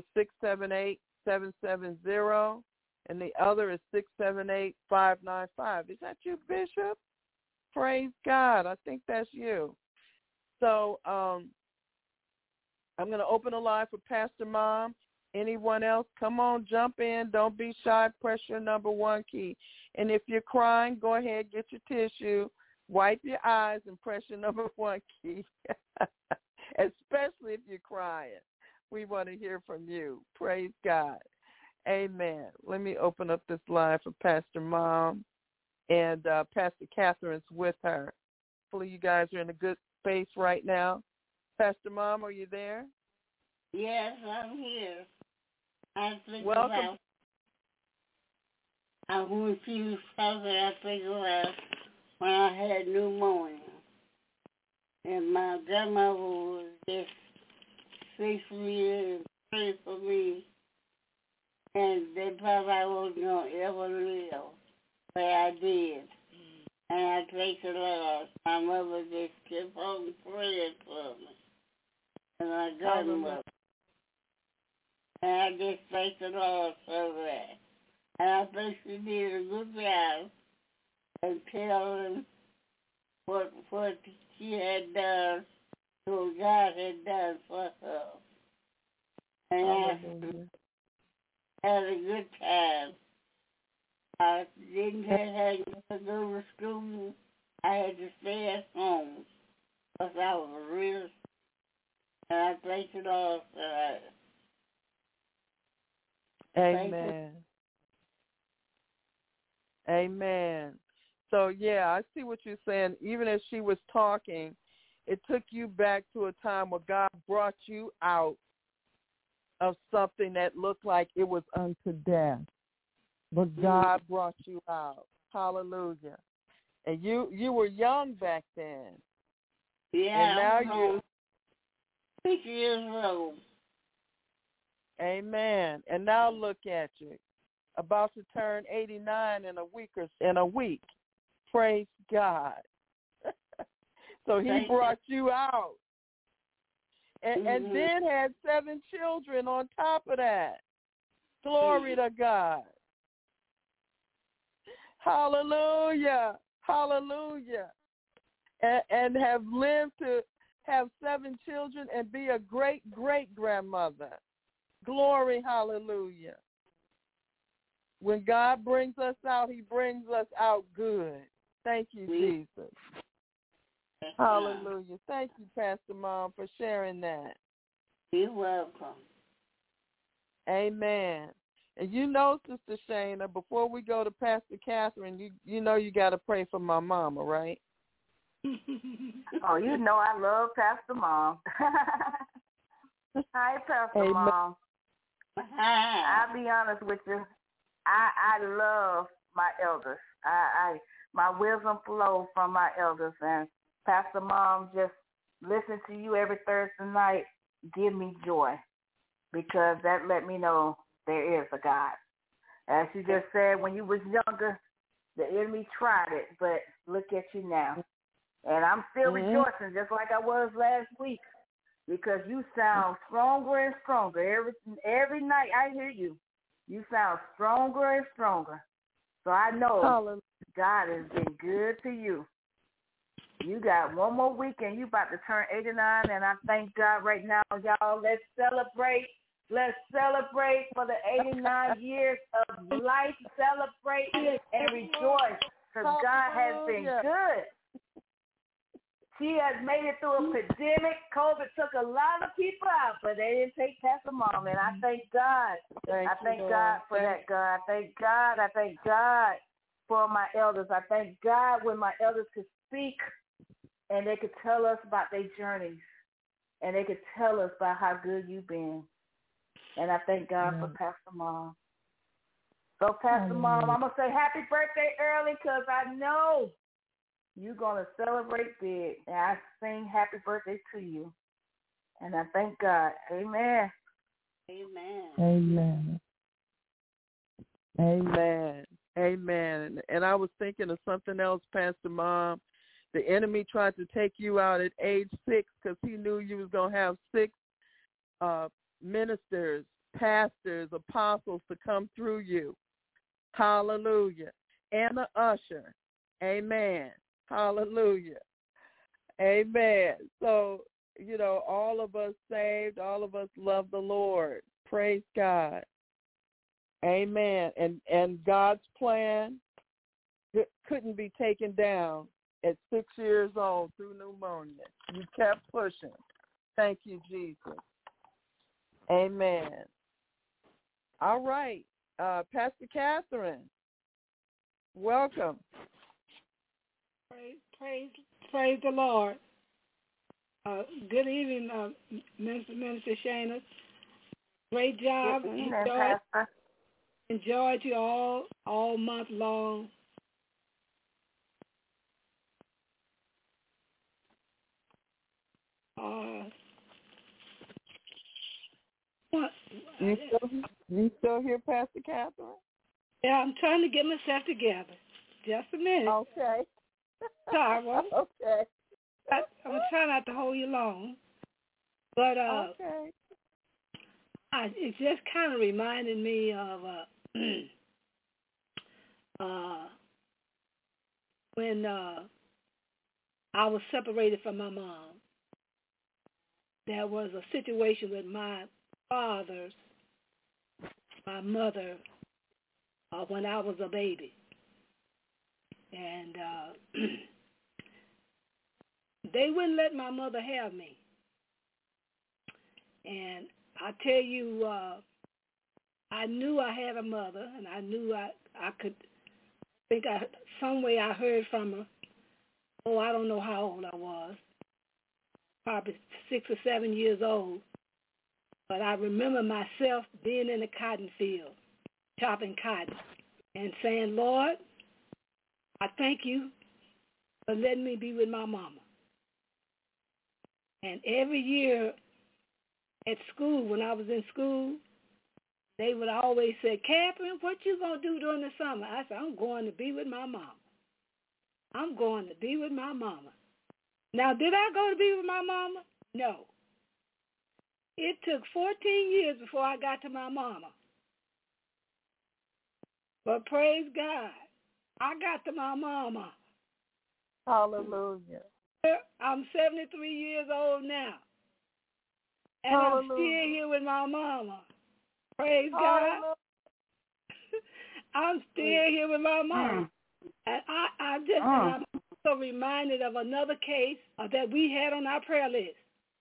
678-770, and the other is 678-595. Is that you, Bishop? Praise God. I think that's you. So I'm going to open a line for Pastor Mom. Anyone else, come on, jump in. Don't be shy. Press your number 1 key. And if you're crying, go ahead, get your tissue, wipe your eyes, and press your number 1 key, especially if you're crying. We want to hear from you. Praise God. Amen. Let me open up this line for Pastor Mom, and Pastor Catherine's with her. Hopefully you guys are in a good space right now. Pastor Mom, are you there? Yes, I'm here. Welcome. I want you to something I think about when I had pneumonia. And my grandmother was just 6 years and prayed for me. And they thought I wasn't going to ever live. But I did. And I thank the Lord. My mother just kept on praying for me. And my grandmother. And I just thank the Lord for that. And I think she did a good job in telling what she had done, what God had done for her. And I had a good time. I didn't have to go to school. I had to stay at home because I was real. And I thank the Lord for that. Amen. Amen. So, yeah, I see what you're saying. Even as she was talking, it took you back to a time where God brought you out of something that looked like it was unto death. But God brought you out. Hallelujah. And you were young back then. Yeah. And now you 6 years old. Amen. And now look at you, about to turn 89 in a week. Praise God. So he brought you out. And then had 7 children on top of that. Glory to God. Hallelujah. Hallelujah. And have lived to have 7 children and be a great-great-grandmother. Glory, hallelujah. When God brings us out, he brings us out good. Thank you, Jesus. Hallelujah. Thank you, Pastor Mom, for sharing that. You're welcome. Amen. And you know, Sister Shana, before we go to Pastor Catherine, you know you got to pray for my mama, right? Oh, you know I love Pastor Mom. Hi, Pastor Amen. Mom. I'll be honest with you. I love my elders. My wisdom flows from my elders, and Pastor Mom, just listen to you every Thursday night give me joy, because that let me know there is a God. As you just said, when you was younger, the enemy tried it, but look at you now. And I'm still rejoicing just like I was last week, because you sound stronger and stronger. Every night I hear you. You sound stronger and stronger. So I know Hallelujah. God has been good to you. You got one more week and you about to turn 89, and I thank God right now, y'all. Let's celebrate. Let's celebrate for the 89 years of life. Celebrate and rejoice because God has been good. She has made it through a pandemic. COVID took a lot of people out, but they didn't take Pastor Mom, and I thank God. I thank God for that, God. I thank God. I thank God for my elders. I thank God when my elders could speak and they could tell us about their journeys, and they could tell us about how good you've been. And I thank God for Pastor Mom. So, Pastor Mom, I'm going to say happy birthday early because I know you're going to celebrate big. And I sing happy birthday to you. And I thank God. Amen. Amen. Amen. Amen. Amen. And I was thinking of something else, Pastor Mom. The enemy tried to take you out at age 6 because he knew you was going to have 6 ministers, pastors, apostles to come through you. Hallelujah. And an usher. Amen. Hallelujah. Amen. So, you know, all of us saved, all of us love the Lord. Praise God. Amen. And God's plan couldn't be taken down at 6 years old through pneumonia. You kept pushing. Thank you, Jesus. Amen. All right. Pastor Catherine, welcome. Praise the Lord. Good evening, Minister Shana. Great job. Good evening, Pastor. Enjoyed you all month long. You still here, Pastor Catherine? Yeah, I'm trying to get myself together. Just a minute. Okay. Sorry. Okay. I'm going to try not to hold you long. But okay. It just kind of reminded me of when I was separated from my mom. There was a situation with my father's, my mother, when I was a baby. And they wouldn't let my mother have me. And I tell you, I knew I had a mother, and I knew I could some way I heard from her. Oh, I don't know how old I was, probably 6 or 7 years old. But I remember myself being in the cotton field, chopping cotton, and saying, Lord, I thank you for letting me be with my mama. And every year at school, when I was in school, they would always say, Catherine, what you going to do during the summer? I said, I'm going to be with my mama. I'm going to be with my mama. Now, did I go to be with my mama? No. It took 14 years before I got to my mama. But praise God, I got to my mama. Hallelujah. I'm 73 years old now. And Hallelujah. I'm still here with my mama. Praise Hallelujah. God. I'm still here with my mama. And I'm also reminded of another case that we had on our prayer list.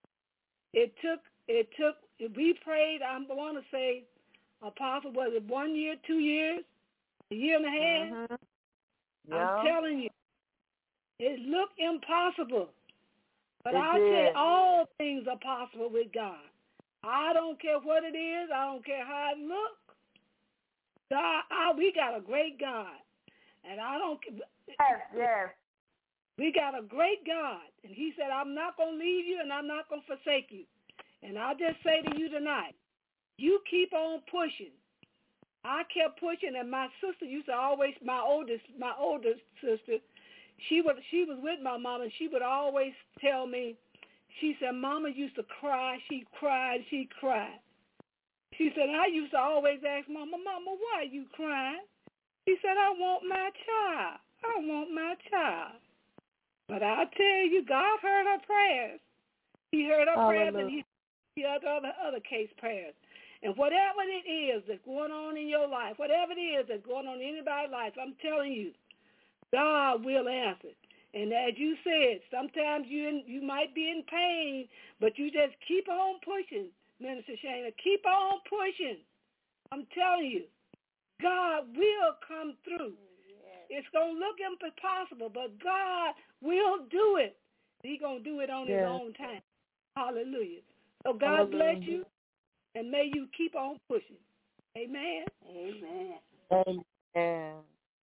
We prayed, I want to say, Apostle, was it 1 year, 2 years, a year and a half? Mm-hmm. Yeah. I'm telling you, it looked impossible. But I'll did. say all things are possible with God. I don't care what it is. I don't care how it looks. God, we got a great God. And I don't. Yes. We got a great God. And he said, I'm not going to leave you and I'm not going to forsake you. And I'll just say to you tonight, you keep on pushing. I kept pushing, and my sister used to always, my older sister, she was with my mom, and she would always tell me, she said, Mama used to cry. She cried. She said, I used to always ask Mama, why are you crying? She said, I want my child. I want my child. But I tell you, God heard her prayers. He heard her prayers, and he heard other case prayers. And whatever it is that's going on in your life, whatever it is that's going on in anybody's life, I'm telling you, God will answer. And as you said, sometimes you might be in pain, but you just keep on pushing, Minister Shana. Keep on pushing. I'm telling you, God will come through. It's going to look impossible, but God will do it. He's going to do it on his own time. Hallelujah. So God bless you, and may you keep on pushing. Amen. Amen. Amen.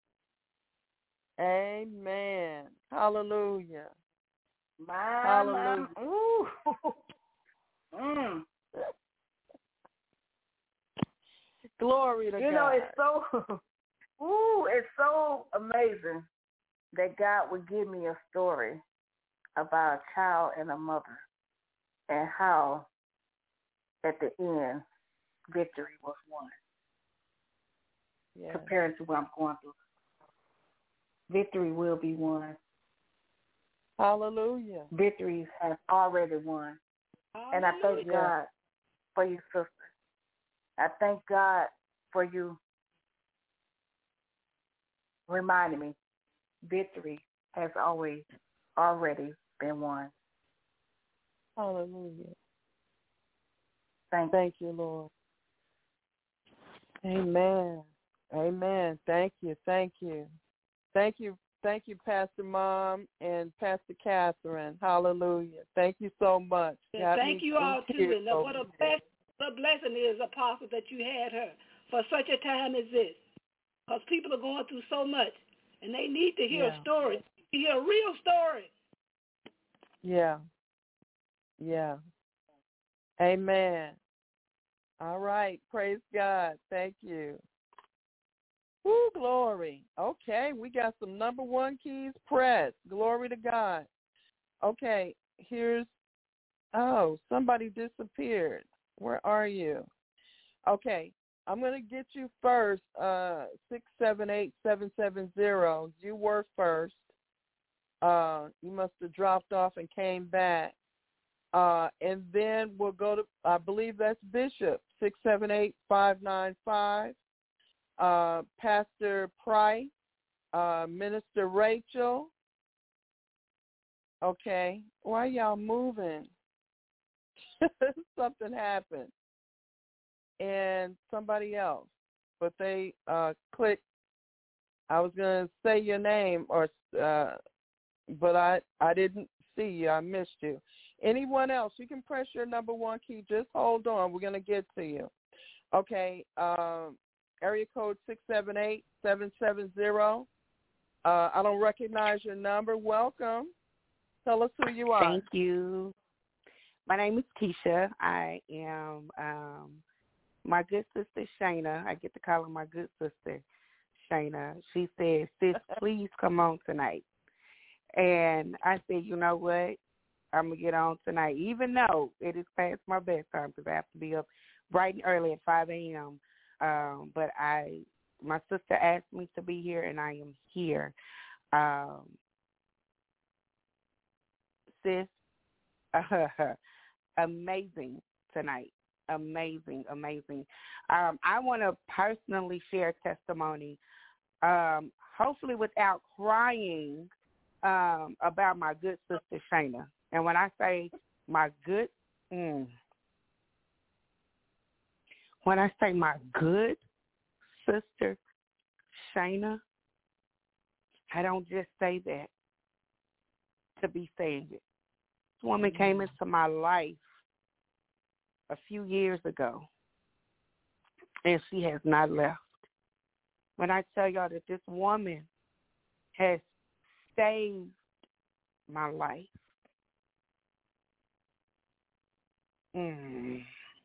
Amen. Hallelujah. Hallelujah. Ooh. Glory to God. You know, it's so amazing that God would give me a story about a child and a mother, and how at the end victory was won. Yeah. Compared to what I'm going through, victory will be won. Hallelujah. Victory has already won. And I thank God for you, sister. I thank God for you reminding me victory has already been won. Hallelujah. Thank you, Lord. Amen. Amen. Thank you. Thank you. Thank you. Thank you, Pastor Mom and Pastor Catherine. Hallelujah. Thank you so much. Thank you all, too. And what a blessing it is, Apostle, that you had her for such a time as this. Because people are going through so much, and they need to hear a story, to hear a real story. Yeah. Yeah. Amen. All right. Praise God. Thank you. Woo, glory. Okay, we got some number one keys pressed. Glory to God. Okay, somebody disappeared. Where are you? Okay, I'm going to get you first, 678770. You were first. You must have dropped off and came back. And then we'll go to, I believe that's Bishop, 678595. Pastor Price, Minister Rachel. Okay, why y'all moving? Something happened. And somebody else, but they clicked. I was going to say your name, but I didn't see you. I missed you. Anyone else? You can press your number one key. Just hold on. We're going to get to you. Okay. Area code 678770. I don't recognize your number. Welcome. Tell us who you are. Thank you. My name is Keisha. I am my good sister, Shana. I get to call her my good sister, Shana. She said, sis, please come on tonight. And I said, you know what? I'm going to get on tonight, even though it is past my bedtime because I have to be up bright and early at 5 a.m., but my sister asked me to be here, and I am here. Sis, amazing tonight. Amazing, amazing. I want to personally share testimony, hopefully without crying, about my good sister, Shana. And when I say my good, when I say my good sister, Shana, I don't just say that to be saying it. This woman came into my life a few years ago, and she has not left. When I tell y'all that this woman has saved my life, in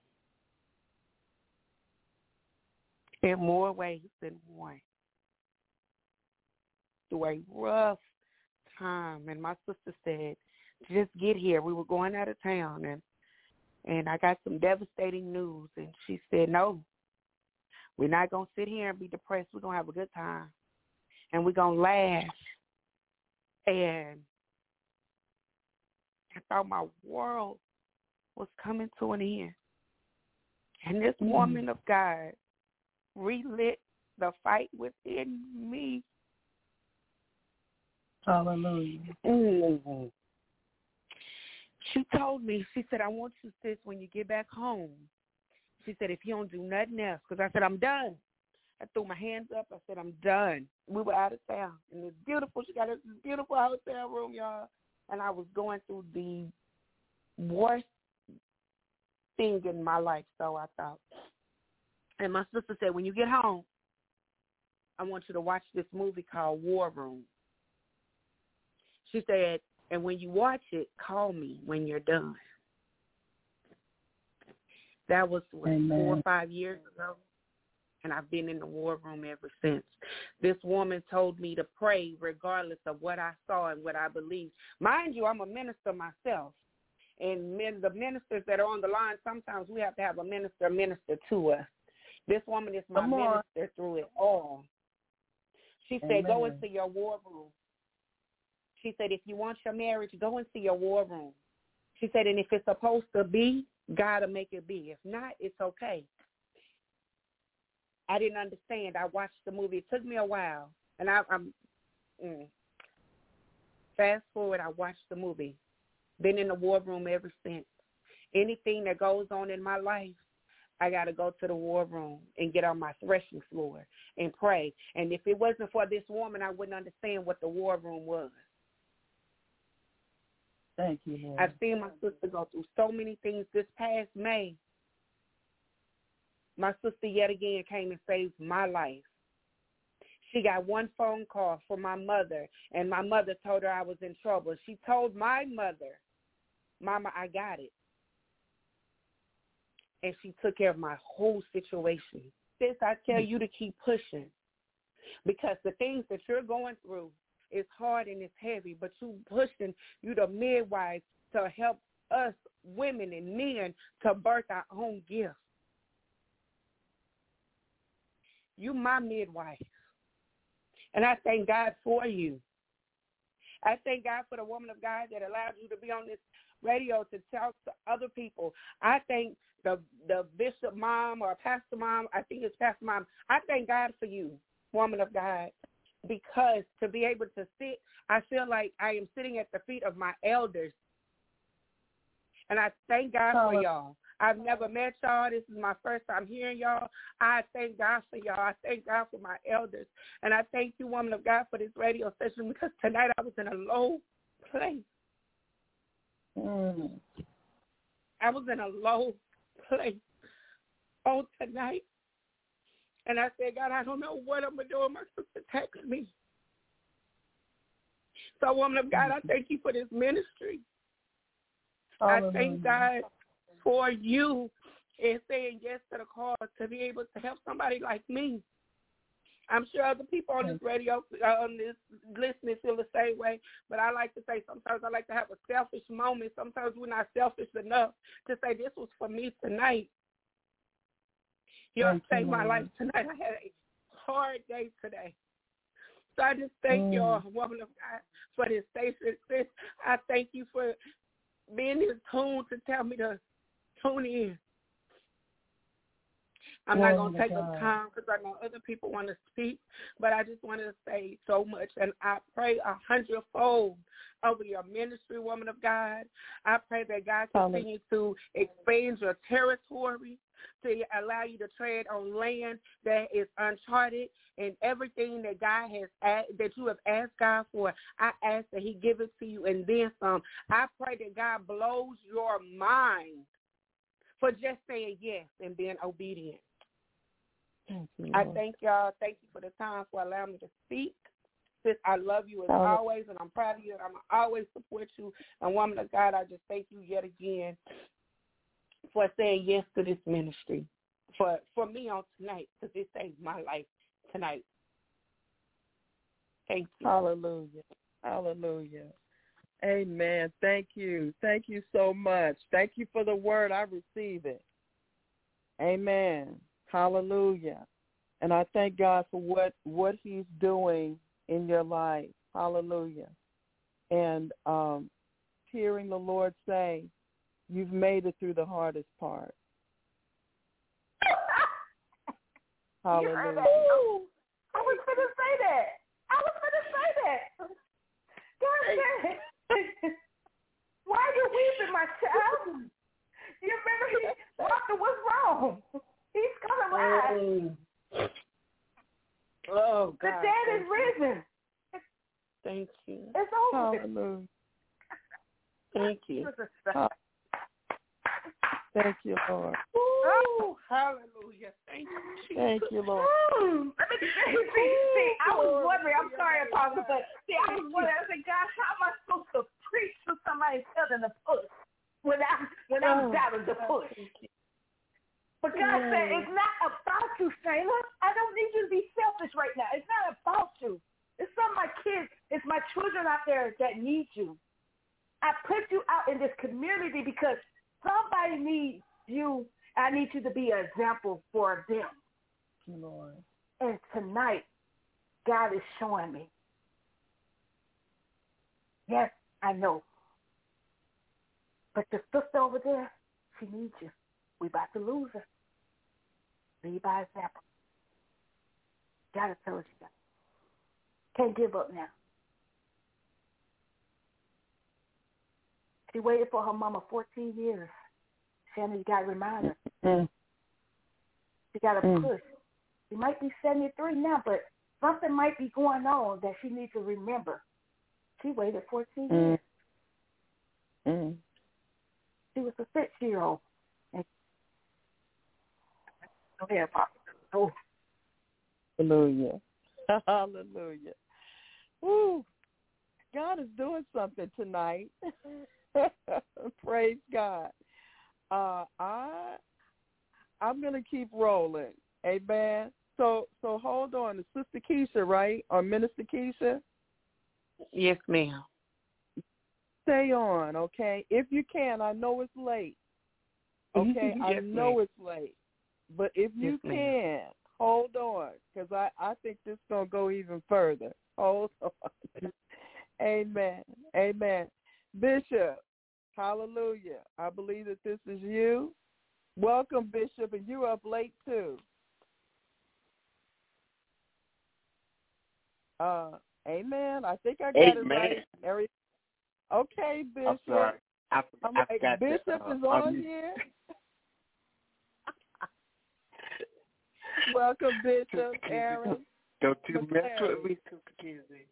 more ways than one. Through a rough time, and my sister said, just get here. We were going out of town, and I got some devastating news. And she said, no, we're not going to sit here and be depressed. We're going to have a good time, and we're going to laugh. And I thought my world was coming to an end. And this woman of God relit the fight within me. Hallelujah. Mm-hmm. She told me, she said, I want you, sis, when you get back home. She said, if you don't do nothing else, because I said, I'm done. I threw my hands up. I said, I'm done. We were out of town. And it's beautiful. She got this beautiful hotel room, y'all. And I was going through the worst thing in my life, so I thought. And my sister said, when you get home, I want you to watch this movie called War Room. She said, and when you watch it, call me when you're done. That was 4 or 5 years ago, and I've been in the war room ever since. This woman told me to pray regardless of what I saw and what I believed. Mind you, I'm a minister myself, and the ministers that are on the line, sometimes we have to have a minister to us. This woman is my minister through it all. She said, go into your war room. She said, if you want your marriage, go into your war room. She said, and if it's supposed to be, God will make it be. If not, it's okay. I didn't understand. I watched the movie. It took me a while. And fast forward, I watched the movie. Been in the war room ever since. Anything that goes on in my life, I got to go to the war room and get on my threshing floor and pray. And if it wasn't for this woman, I wouldn't understand what the war room was. Thank you, Lord. I've seen my sister go through so many things. This past May, my sister yet again came and saved my life. She got one phone call from my mother, and my mother told her I was in trouble. She told my mother, Mama, I got it. And she took care of my whole situation. Sis, I tell you to keep pushing, because the things that you're going through, it's hard and it's heavy, but you pushing, you the midwife to help us women and men to birth our own gifts. You my midwife. And I thank God for you. I thank God for the woman of God that allowed you to be on this radio to talk to other people. I thank the bishop mom or pastor mom, I think it's pastor mom. I thank God for you, woman of God. Because to be able to sit, I feel like I am sitting at the feet of my elders. And I thank God for y'all. I've never met y'all. This is my first time hearing y'all. I thank God for y'all. I thank God for my elders. And I thank you, woman of God, for this radio session, because tonight I was in a low place. I was in a low place on tonight. And I said, God, I don't know what I'm going to do. My sister texted me. So, woman of God, I thank you for this ministry. I thank God for you and saying yes to the call to be able to help somebody like me. I'm sure other people on this radio, on this listening, feel the same way. But I like to say sometimes I like to have a selfish moment. Sometimes we're not selfish enough to say this was for me tonight. You saved my life tonight. I had a hard day today. So I just thank y'all, woman of God, for this station. Sis, I thank you for being in tune to tell me to tune in. I'm not going to take up time because I know other people want to speak, but I just want to say so much. And I pray 100-fold over your ministry, woman of God. I pray that God continue to expand your territory, to allow you to tread on land that is uncharted, and everything that God has that you have asked God for, I ask that He give it to you and then some. I pray that God blows your mind for just saying yes and being obedient. I thank y'all. Thank you for the time for allowing me to speak. Sis, I love you as always, and I'm proud of you, and I'm always support you. And woman of God, I just thank you yet again for saying yes to this ministry for me on tonight, because it saved my life tonight. Thank you. Hallelujah. Hallelujah. Amen. Thank you. Thank you so much. Thank you for the word. I receive it. Amen. Hallelujah. And I thank God for what he's doing in your life. Hallelujah. And hearing the Lord say, you've made it through the hardest part. Hallelujah. You heard that? I was going to say that. God said, why are you weeping, my child? You remember Martha was wrong. He's going to rise. Oh, God. The dead is risen. Thank you. It's over. Hallelujah. Thank you. Thank you, Lord. Oh, hallelujah. Thank you, Jesus. Thank you, Lord. Let me see, I was wondering, I'm sorry, Apostle, but I was wondering, I said, God, how am I supposed to preach to somebody telling the push when I'm doubting the push? But God said, it's not about you, Shayla. I don't need you to be selfish right now. It's not about you. It's some of my kids, it's my children out there that need you. I put you out in this community because somebody needs you. I need you to be an example for them. Lord. And tonight, God is showing me. Yes, I know. But the sister over there, she needs you. We about to lose her. Lead by example. Gotta tell her she got. Can't give up now. She waited for her mama 14 years. Shannon, you got to remind her. She got to push. She might be 73 now, but something might be going on that she needs to remember. She waited 14 years. She was a 6-year-old. Go ahead, Papa. Oh. Hallelujah. Hallelujah. Woo. God is doing something tonight. Praise God. I'm going to keep rolling. Amen. So hold on. It's Sister Keisha, right? Or Minister Keisha? Yes, ma'am. Stay on, okay? If you can. I know it's late. Okay? Yes, I know it's late. But if you can, hold on, because I think this is going to go even further. Hold on. Amen. Amen. Bishop, hallelujah. I believe that this is you. Welcome, Bishop, and you're up late, too. Amen. I think I got it right. Okay, Bishop. I'm sorry. I'm like, Bishop is on here. Welcome, Bishop, Aaron. Don't you mess with me, Sister Kizzy.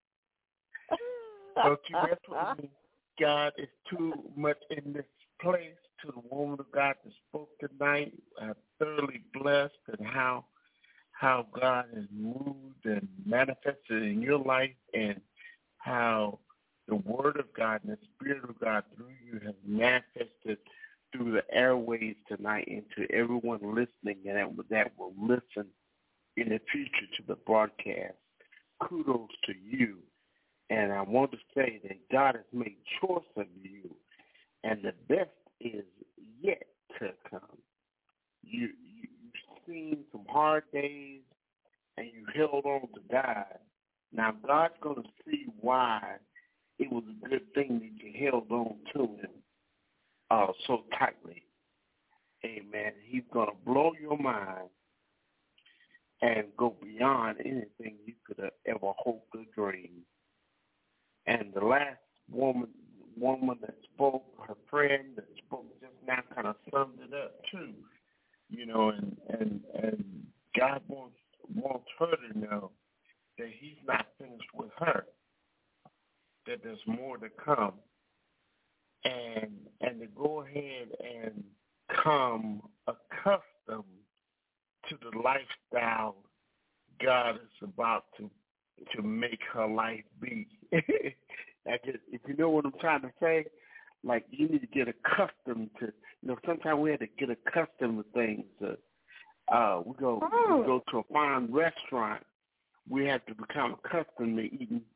Don't you mess with me. God is too much in this place. To the woman of God that spoke tonight, I'm thoroughly blessed and how God has moved and manifested in your life, and how the Word of God and the Spirit of God through you has manifested through the airways tonight into everyone listening and that will listen in the future to the broadcast. Kudos to you. And I want to say that God has made choice of you, and the best is yet to come. You've seen some hard days, and you held on to God. Now God's going to see why it was a good thing that you held on to Him so tightly. Amen. He's going to blow your mind and go beyond anything you could have ever hoped or dreamed. And the last woman that spoke, her friend that spoke just now, kind of summed it up too. You know, and God wants her to know that He's not finished with her, that there's more to come, and to go ahead and come accustomed to the lifestyle God is about to make her life be. If you know what I'm trying to say, like you need to get accustomed to, sometimes we have to get accustomed to things. We go to a fine restaurant. We have to become accustomed to eating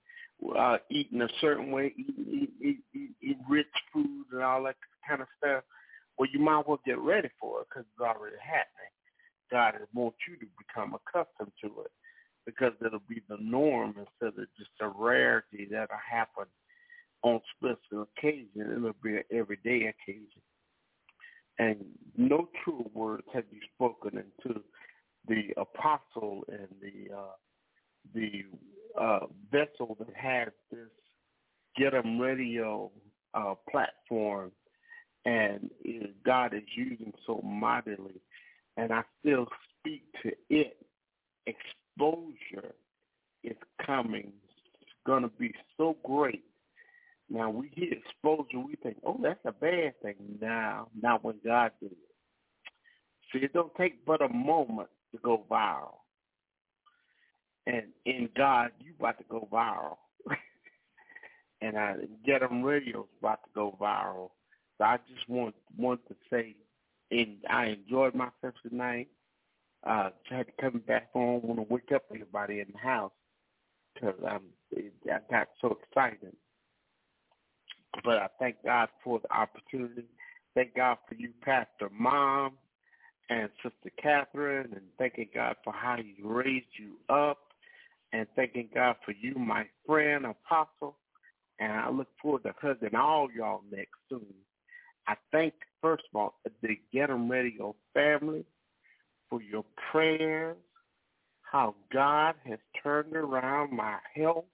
eating a certain way, eat rich food and all that kind of stuff, well, you might as well get ready for it because it's already happening. God wants you to become accustomed to it because it'll be the norm instead of just a rarity that'll happen on special occasion. It'll be an everyday occasion. And no true words have you spoken into the apostle and the vessel that has this Get 'em Radio platform, and God is using so mightily. And I still speak to it. Exposure is coming. It's going to be so great. Now, we hear exposure, we think, oh, that's a bad thing. Now, not when God did it. See, it don't take but a moment to go viral. And in God, you about to go viral. And Get 'em Radio's about to go viral. So I just want to say, I enjoyed myself tonight. I had to come back on. I want to wake up everybody in the house because I got so excited. But I thank God for the opportunity. Thank God for you, Pastor Mom and Sister Catherine, and thanking God for how He raised you up, and thanking God for you, my friend, Apostle. And I look forward to hugging all y'all next soon. I thank, first of all, the Get 'em Radio family for your prayers, how God has turned around my health.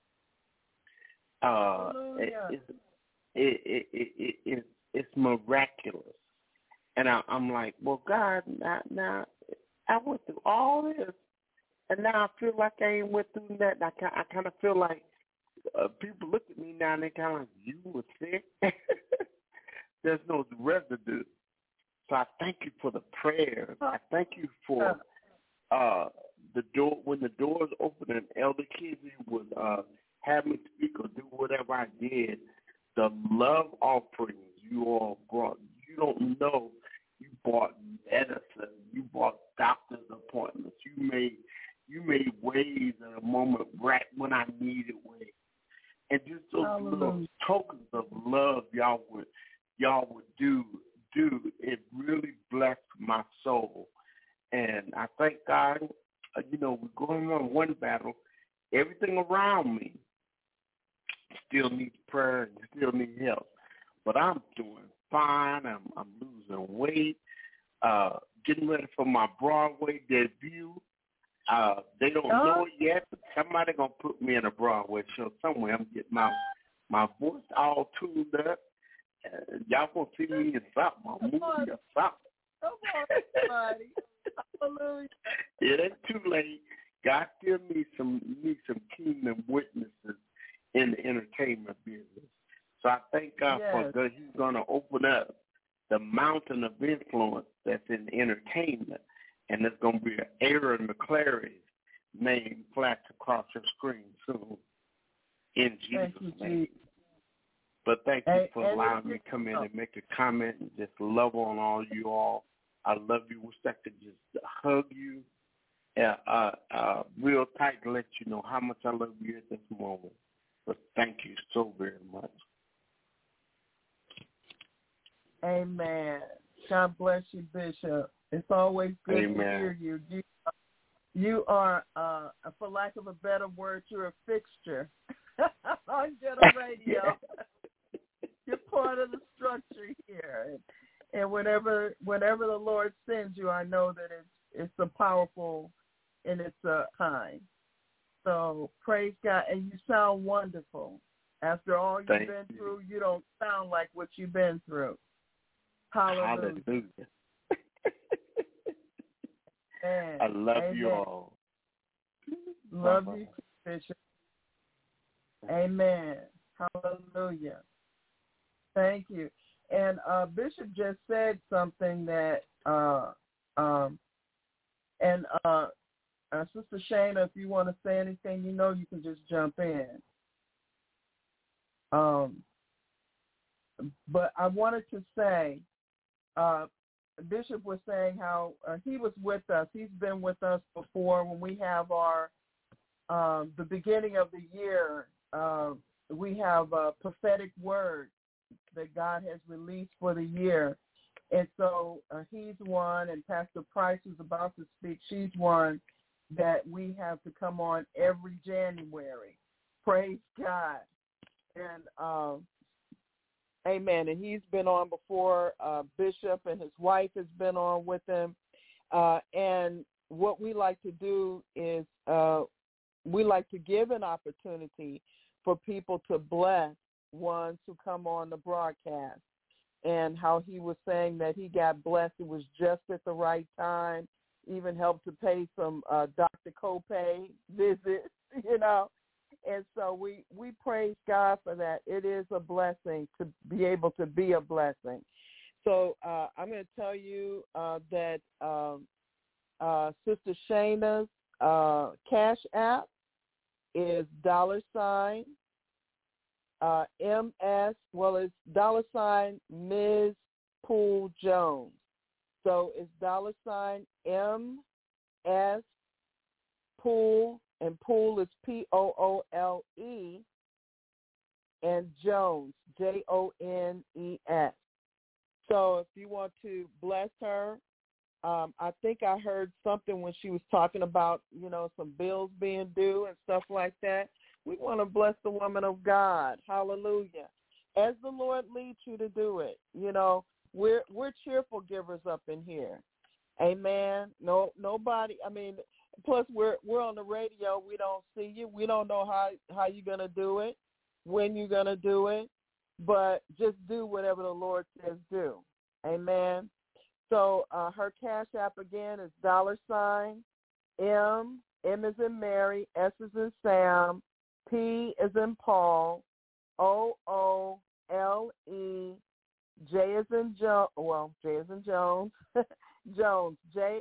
It's miraculous. And I'm like, well, God, now I went through all this, and now I feel like I ain't went through that. I kind of feel like people look at me now and they kind of like, you were sick? There's no residue. So I thank you for the prayers. I thank you for the door. When the doors opened and Elder Kizzy would have me speak or do whatever I did, the love offerings you all brought. You don't know. You bought medicine. You bought doctor's appointments. You made ways at a moment right when I needed ways. And just those little tokens of love y'all would do. It really blessed my soul. And I thank God, we're going on one battle. Everything around me still needs prayer and still needs help. But I'm doing fine. I'm losing weight, getting ready for my Broadway debut. They don't know it yet, but somebody going to put me in a Broadway show somewhere. I'm getting my voice all tuned up. Y'all going to see me in something, a movie or something. Come on, everybody. Hallelujah. It ain't too late. God still needs some kingdom witnesses in the entertainment business. So I thank God for that. He's going to open up the mountain of influence that's in entertainment, and there's going to be an Aaron McClary's name flashed across your screen soon. In Jesus' name. But thank you for allowing me to come in and make a comment and just love on all you all. I love you. Wish I could just hug you real tight to let you know how much I love you at this moment. But thank you so very much. Amen. God bless you, Bishop. It's always good to hear you. You are, for lack of a better word, you're a fixture on Get 'em Radio. You're part of the structure here, and whenever the Lord sends you, I know that it's a powerful and it's a time. So praise God, and you sound wonderful. After all you've been through, you don't sound like what you've been through. Hallelujah. I love you all. Love you, Bishop. Amen. Hallelujah. Thank you. And Bishop just said something that, Sister Shana, if you want to say anything, you can just jump in. But I wanted to say, Bishop was saying how he was with us. He's been with us before when we have our the beginning of the year we have a prophetic word that God has released for the year. And so he's one, and Pastor Price, who's about to speak, she's one that we have to come on every January. Praise God. And amen. And he's been on before. Bishop and his wife has been on with him. And what we like to do is we like to give an opportunity for people to bless ones who come on the broadcast. And how he was saying that he got blessed. It was just at the right time, even helped to pay some Dr. Copay visits, you know. And so we praise God for that. It is a blessing to be able to be a blessing. So I'm going to tell you that Sister Shayna's Cash App is $ MS, well, it's $ Ms. Poole Jones. So it's $ MS Poole, and Poole is Poole, and Jones, JONES. So if you want to bless her, I think I heard something when she was talking about, you know, some bills being due and stuff like that. We want to bless the woman of God. Hallelujah. As the Lord leads you to do it. You know, we're cheerful givers up in here. Amen. No, nobody, I mean, plus we're on the radio. We don't see you. We don't know how you're going to do it, when you're going to do it, but just do whatever the Lord says do. Amen. So her Cash App again is $ M is in Mary, S is in Sam, P is in Paul, OOLE, J is in Jones, well, J is in Jones, Jones, JONES,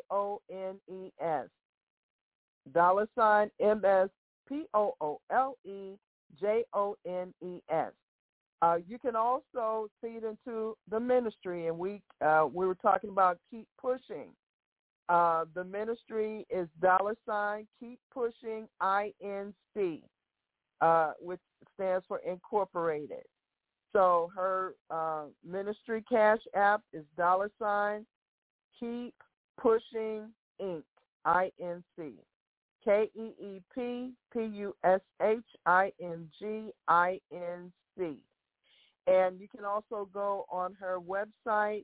$ MS, POOLE, JONES. You can also feed into the ministry, and we were talking about Keep Pushing. The ministry is $ Keep Pushing INC, which stands for Incorporated. So her ministry Cash App is $ Keep Pushing Inc. INC. KEEP PUSHING INC. And you can also go on her website,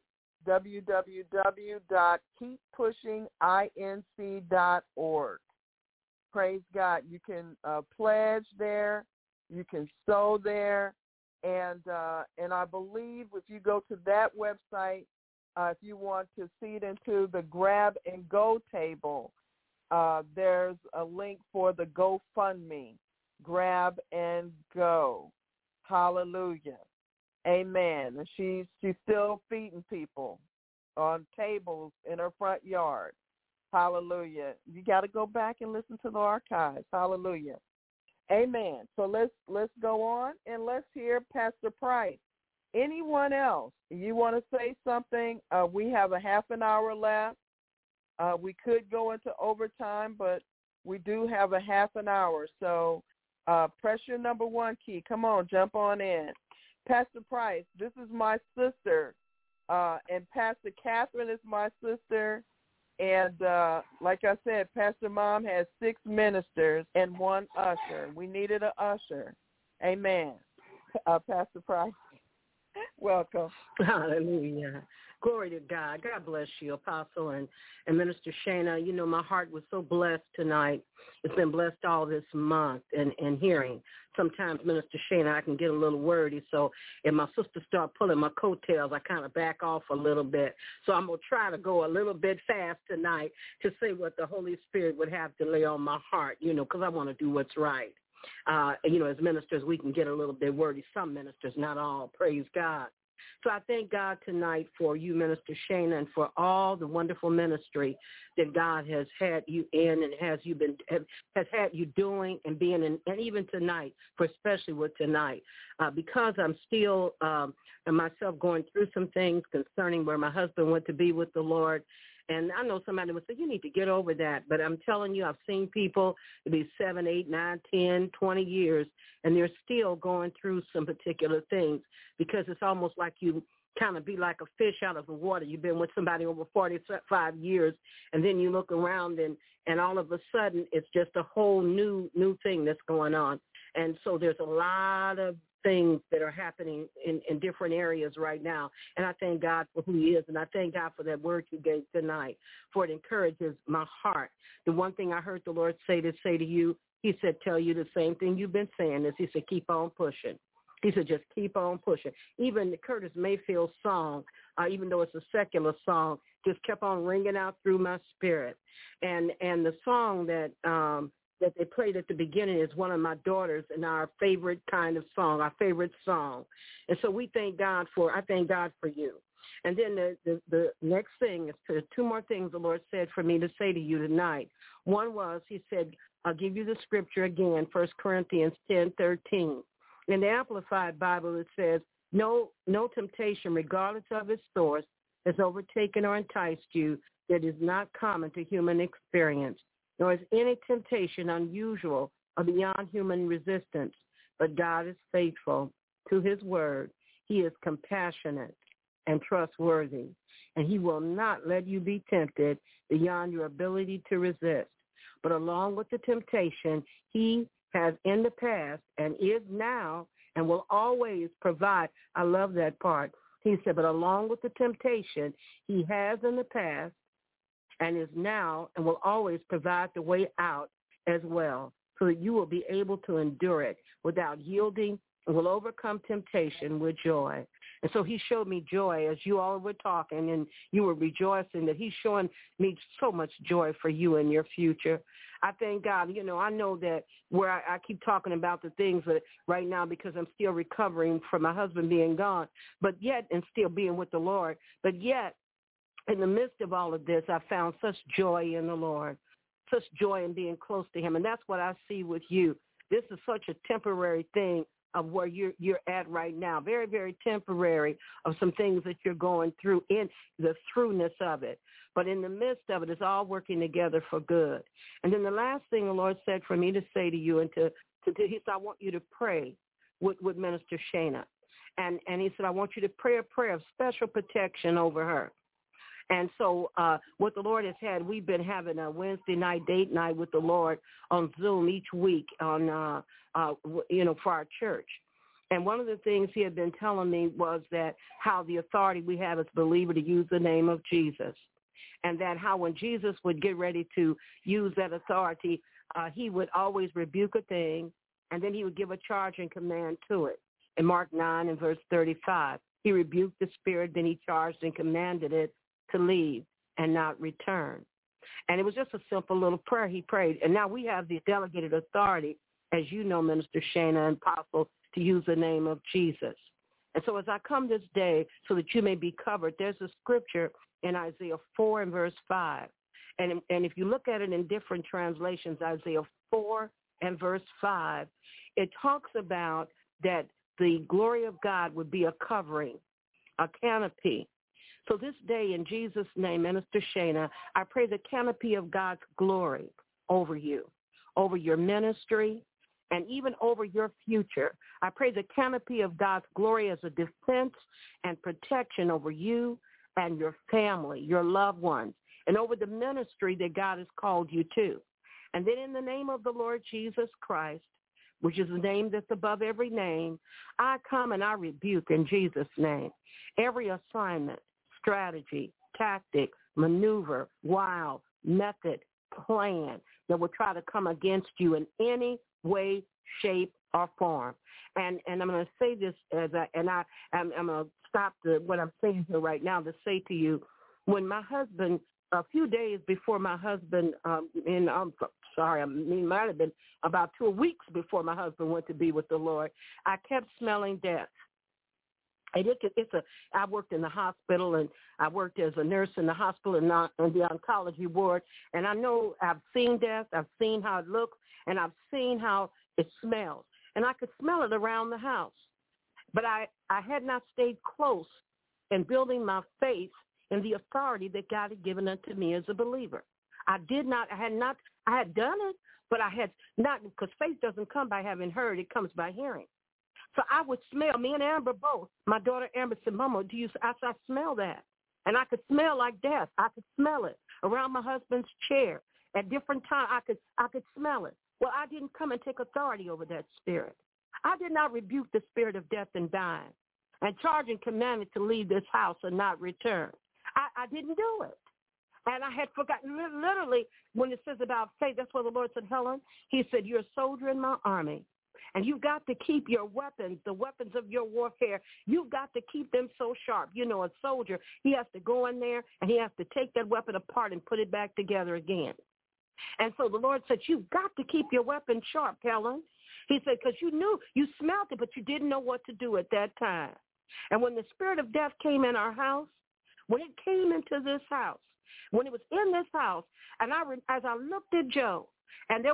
www.keeppushinginc.org. Praise God. You can pledge there. You can sow there. And I believe if you go to that website, if you want to seed into the Grab and Go table, there's a link for the GoFundMe, Grab and Go. Hallelujah. Amen. And she's still feeding people on tables in her front yard. Hallelujah. You got to go back and listen to the archives. Hallelujah. Amen. So let's go on and let's hear Pastor Price. Anyone else? You want to say something? We have a half an hour left. We could go into overtime, but we do have a half an hour. So press your number one key. Come on, jump on in. Pastor Price, this is my sister, and Pastor Catherine is my sister. And like I said, Pastor Mom has 6 ministers and 1 usher. We needed an usher. Amen. Pastor Price, welcome. Hallelujah. Glory to God. God bless you, Apostle and Minister Shayna. You know, my heart was so blessed tonight. It's been blessed all this month and hearing. Sometimes, Minister Shayna, I can get a little wordy. So if my sisters start pulling my coattails, I kind of back off a little bit. So I'm going to try to go a little bit fast tonight to say what the Holy Spirit would have to lay on my heart, you know, because I want to do what's right. You know, as ministers, we can get a little bit wordy. Some ministers, not all. Praise God. So I thank God tonight for you, Minister Shayna, and for all the wonderful ministry that God has had you in and has had you doing and being in, and even tonight, for especially with tonight, because I'm still myself going through some things concerning where my husband went to be with the Lord. And I know somebody would say, you need to get over that. But I'm telling you, I've seen people to be 7, 8, 9, 10, 20 years, and they're still going through some particular things because it's almost like you kind of be like a fish out of the water. You've been with somebody over 45 years, and then you look around, and all of a sudden it's just a whole new thing that's going on. And so there's a lot of things that are happening in different areas right now. And I thank God for who he is, and I thank God for that word you gave tonight, for it encourages my heart. The one thing I heard the Lord say to you, he said, tell you the same thing you've been saying is he said, keep on pushing. He said, just keep on pushing. Even the Curtis Mayfield song, even though it's a secular song, just kept on ringing out through my spirit. And the song that they played at the beginning is one of my daughters and our favorite kind of song, our favorite song. And so I thank God for you. And then the next thing is two more things the Lord said for me to say to you tonight. One was, he said, I'll give you the scripture again, 1 Corinthians 10:13. In the Amplified Bible, it says, no temptation, regardless of its source, has overtaken or enticed you that is not common to human experience, nor is any temptation unusual or beyond human resistance. But God is faithful to his word. He is compassionate and trustworthy, and he will not let you be tempted beyond your ability to resist. But along with the temptation, he has in the past and is now and will always provide. I love that part. He said, but along with the temptation, he has in the past and is now and will always provide the way out as well, so that you will be able to endure it without yielding and will overcome temptation with joy. And so he showed me joy as you all were talking and you were rejoicing that he's showing me so much joy for you in your future. I thank God. I know that where I keep talking about the things that right now because I'm still recovering from my husband being gone, but yet and still being with the Lord. But yet in the midst of all of this, I found such joy in the Lord, such joy in being close to him. And that's what I see with you. This is such a temporary thing of where you're at right now, very, very temporary of some things that you're going through in the throughness of it. But in the midst of it, it's all working together for good. And then the last thing the Lord said for me to say to you, and he said, I want you to pray with Minister Shana. And he said, I want you to pray a prayer of special protection over her. And so what the Lord has had, we've been having a Wednesday night date night with the Lord on Zoom each week on, for our church. And one of the things he had been telling me was that how the authority we have as believer to use the name of Jesus. And that how when Jesus would get ready to use that authority, he would always rebuke a thing, and then he would give a charge and command to it. In Mark 9 and verse 35, he rebuked the spirit, then he charged and commanded it to leave and not return. And it was just a simple little prayer he prayed. And now we have the delegated authority, as you know, Minister Shana and Apostle, to use the name of Jesus. And so as I come this day so that you may be covered, there's a scripture in Isaiah 4 and verse 5. And if you look at it in different translations, Isaiah 4 and verse 5, it talks about that the glory of God would be a covering, a canopy. So this day, in Jesus' name, Minister Shana, I pray the canopy of God's glory over you, over your ministry, and even over your future. I pray the canopy of God's glory as a defense and protection over you and your family, your loved ones, and over the ministry that God has called you to. And then in the name of the Lord Jesus Christ, which is the name that's above every name, I come and I rebuke in Jesus' name every assignment, strategy, tactic, maneuver, wild, method, plan that will try to come against you in any way, shape, or form. And I'm going to say this I'm going to stop what I'm saying here right now to say to you, when my husband, a few days before my husband, it might have been about 2 weeks before my husband went to be with the Lord, I kept smelling death. I worked in the hospital, and I worked as a nurse in the hospital and in the oncology ward, and I know I've seen death, I've seen how it looks, and I've seen how it smells, and I could smell it around the house. But I had not stayed close in building my faith in the authority that God had given unto me as a believer. I had done it, but I had not, because faith doesn't come by having heard, it comes by hearing. So I would smell, me and Amber both. My daughter Amber said, Mama, I smell that. And I could smell like death. I could smell it around my husband's chair. At different times, I could smell it. Well, I didn't come and take authority over that spirit. I did not rebuke the spirit of death and dying and charge and command it to leave this house and not return. I didn't do it. And I had forgotten, literally, when it says about faith, that's what the Lord said, Helen, he said, you're a soldier in my army. And you've got to keep your weapons, the weapons of your warfare, you've got to keep them so sharp. You know, a soldier, he has to go in there and he has to take that weapon apart and put it back together again. And so the Lord said, you've got to keep your weapon sharp, Helen. He said, because you smelled it, but you didn't know what to do at that time. And when the spirit of death came in our house, when it came into this house, when it was in this house, and as I looked at Joe, and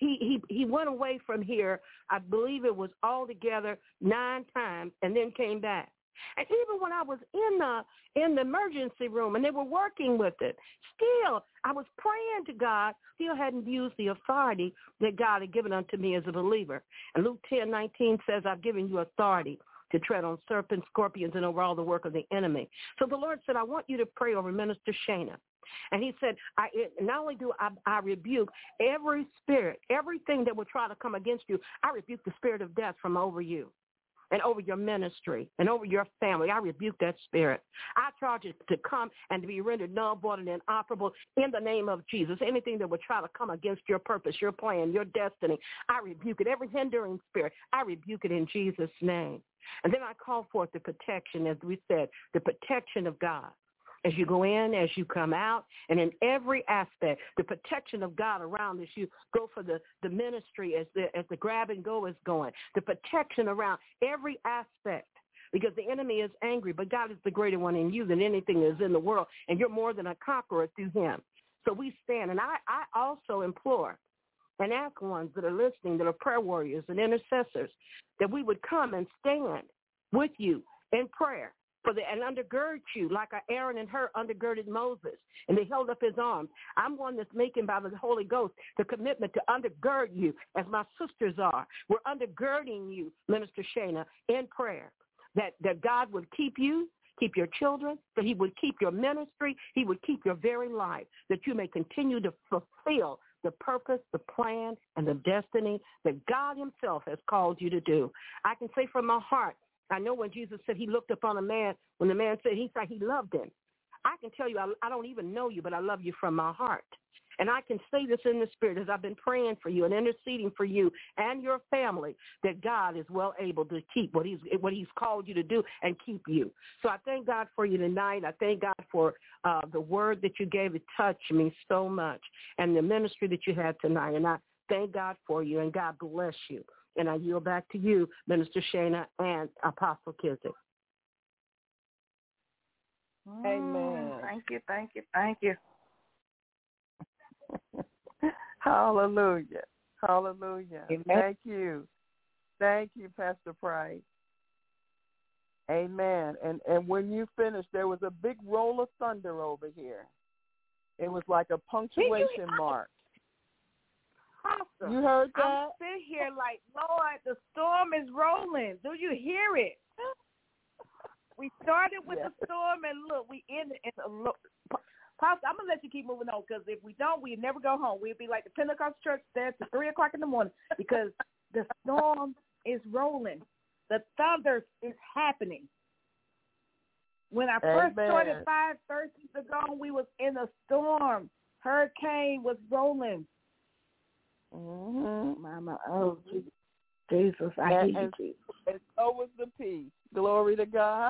he went away from here, I believe it was altogether 9 times, and then came back. And even when I was in the emergency room and they were working with it, still I was praying to God, still hadn't used the authority that God had given unto me as a believer. And Luke 10:19 says, I've given you authority to tread on serpents, scorpions, and over all the work of the enemy. So the Lord said, I want you to pray over Minister Shana. And he said, not only do I rebuke every spirit, everything that would try to come against you, I rebuke the spirit of death from over you and over your ministry and over your family. I rebuke that spirit. I charge it to come and to be rendered null, void, and inoperable in the name of Jesus. Anything that would try to come against your purpose, your plan, your destiny, I rebuke it. Every hindering spirit, I rebuke it in Jesus' name. And then I call forth the protection, as we said, the protection of God. As you go in, as you come out, and in every aspect, the protection of God around as you go for the ministry, as the grab and go is going, the protection around every aspect, because the enemy is angry, but God is the greater one in you than anything that is in the world, and you're more than a conqueror through him. So we stand, and I also implore and ask ones that are listening, that are prayer warriors and intercessors, that we would come and stand with you in prayer. And undergird you like Aaron and Hur undergirded Moses, and they held up his arms. I'm one that's making by the Holy Ghost the commitment to undergird you as my sisters are. We're undergirding you, Minister Shana, in prayer, that God would keep you, keep your children, that he would keep your ministry, he would keep your very life, that you may continue to fulfill the purpose, the plan, and the destiny that God himself has called you to do. I can say from my heart, I know when Jesus said he looked upon a man, when the man said he loved him. I can tell you, I don't even know you, but I love you from my heart. And I can say this in the spirit as I've been praying for you and interceding for you and your family, that God is well able to keep what he's called you to do and keep you. So I thank God for you tonight. I thank God for the word that you gave. It touched me so much, and the ministry that you had tonight. And I thank God for you, and God bless you. And I yield back to you, Minister Shana and Apostle Kizik. Amen. Thank you, thank you, thank you. Hallelujah. Hallelujah. Amen. Thank you. Thank you, Pastor Price. Amen. And when you finished, there was a big roll of thunder over here. It was like a punctuation mark. Awesome. You heard that? I'm sitting here like, Lord, the storm is rolling. Do you hear it? We started with the storm, and look, we ended in a look. Pastor, I'm going to let you keep moving on, because if we don't, we'd never go home. We'd be like the Pentecost church there to 3 o'clock in the morning, because the storm is rolling. The thunder is happening. When I first started 5 Thursdays ago, we was in a storm. Hurricane was rolling. Mm-hmm. Mama, oh, Jesus, I hear you, Jesus. And so was the peace. Glory to God.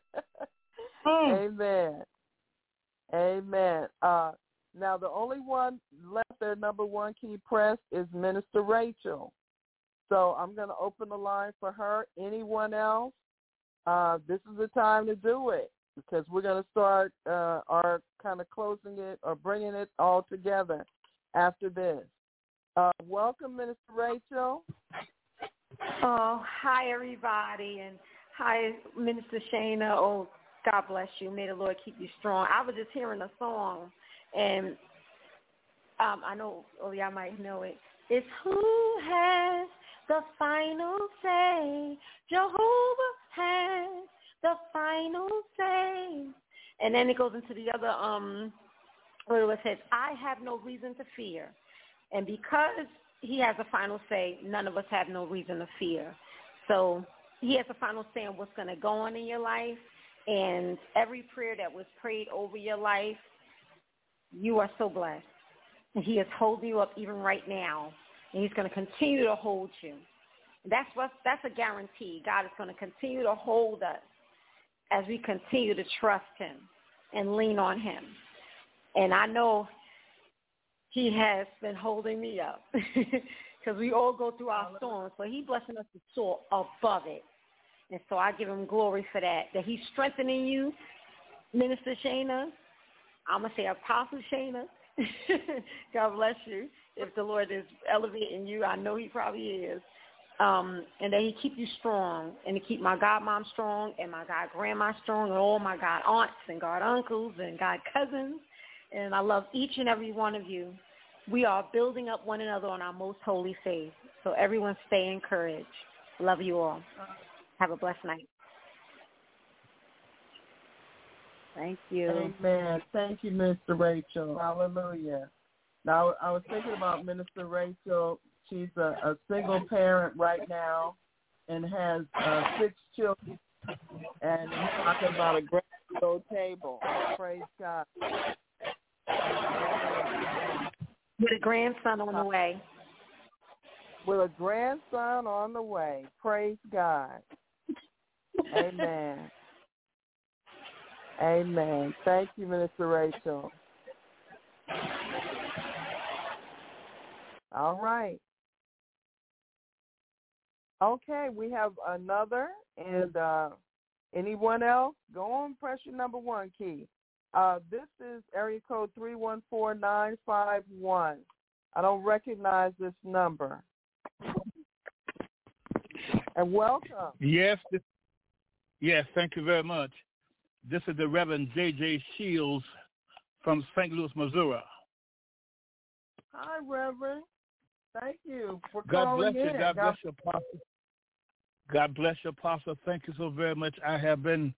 Amen. Amen. Now, the only one left there, number one key press, is Minister Rachel. So I'm going to open the line for her. Anyone else? This is the time to do it, because we're going to start our kind of closing it or bringing it all together after this. Welcome, Minister Rachel. Oh, hi, everybody, and hi, Minister Shana. Oh, God bless you. May the Lord keep you strong. I was just hearing a song, and I know, y'all might know it. It's who has the final say. Jehovah has the final say. And then it goes into the other, where it says, I have no reason to fear. And because he has a final say, none of us have no reason to fear. So he has a final say on what's going to go on in your life. And every prayer that was prayed over your life, you are so blessed. And he is holding you up even right now. And he's going to continue to hold you. That's a guarantee. God is going to continue to hold us as we continue to trust him and lean on him. And I know he has been holding me up because we all go through our storms. So he's blessing us to soar above it. And so I give him glory for that he's strengthening you, Minister Shana. I'm going to say Apostle Shana. God bless you. If the Lord is elevating you, I know he probably is. And that he keep you strong, and to keep my God mom strong, and my God grandma strong, and all my God aunts and God uncles and God cousins. And I love each and every one of you. We are building up one another on our most holy faith. So everyone stay encouraged. Love you all. Have a blessed night. Thank you. Amen. Thank you, Mr. Rachel. Hallelujah. Now, I was thinking about Minister Rachel. She's a single parent right now and has 6 children. And we're talking about a great old table. Praise God. With a grandson on the way. With a grandson on the way. Praise God. Amen. Amen. Thank you, Minister Rachel. All right. Okay, we have another, and anyone else? Go on, press your number 1 key. This is area code 314951. I don't recognize this number. And welcome. Yes, thank you very much. This is the Reverend J.J. Shields from St. Louis, Missouri. Hi, Reverend. Thank you for God calling bless you. in. God bless you, Apostle. God bless you, Apostle. Thank you so very much. I have been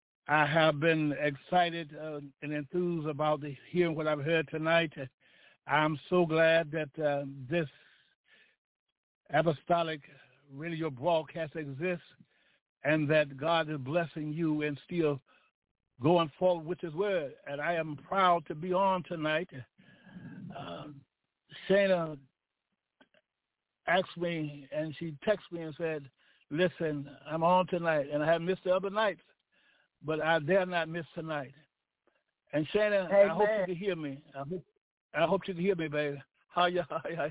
excited and enthused about hearing what I've heard tonight. I'm so glad that this apostolic radio broadcast exists, and that God is blessing you and still going forward with his word. And I am proud to be on tonight. Shana asked me, and she texted me and said, listen, I'm on tonight, and I have missed the other nights, but I dare not miss tonight. And Shana, amen. I hope you can hear me. I hope you can hear me, baby. Hallelujah.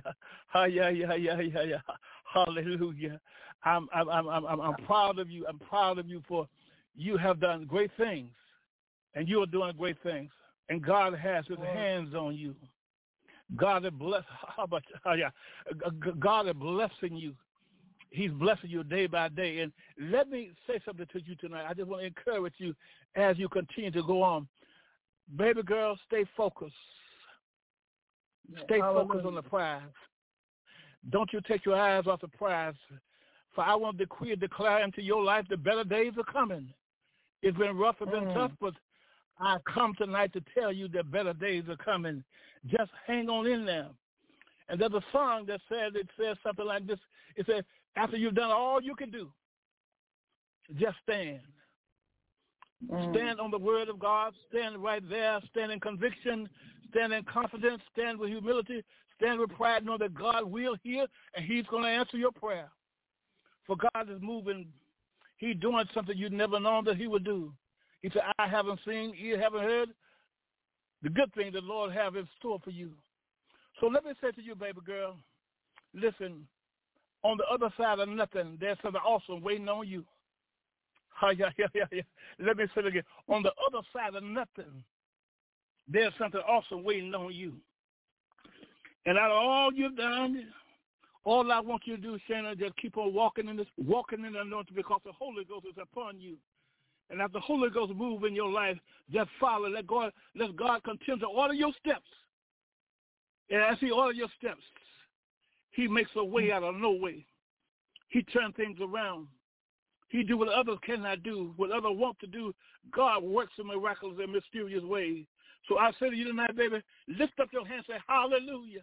I'm proud of you. I'm proud of you for you have done great things, and you are doing great things. And God has his hands on you. God is God is blessing you. He's blessing you day by day. And let me say something to you tonight. I just want to encourage you as you continue to go on. Baby girl, stay focused. Stay focused on the prize. Don't you take your eyes off the prize. For I want to decree and declare into your life the better days are coming. It's been rough, it's been tough, but I come tonight to tell you that better days are coming. Just hang on in there. And there's a song that says something like this. It says, after you've done all you can do, just stand. Stand on the word of God. Stand right there. Stand in conviction. Stand in confidence. Stand with humility. Stand with pride. Know that God will hear, and he's going to answer your prayer. For God is moving. He's doing something you'd never known that he would do. He said, I haven't seen, you haven't heard the good thing the Lord have in store for you. So let me say to you, baby girl, listen, on the other side of nothing, there's something awesome waiting on you. Let me say it again. On the other side of nothing, there's something awesome waiting on you. And out of all you've done, all I want you to do, Shana, just keep on walking in the anointing, because the Holy Ghost is upon you. And as the Holy Ghost move in your life, just follow. Let God continue to order your steps. And as he orders your steps, he makes a way out of no way. He turns things around. He do what others cannot do, what others want to do. God works in miraculous and mysterious ways. So I say to you tonight, baby, lift up your hands and say, hallelujah.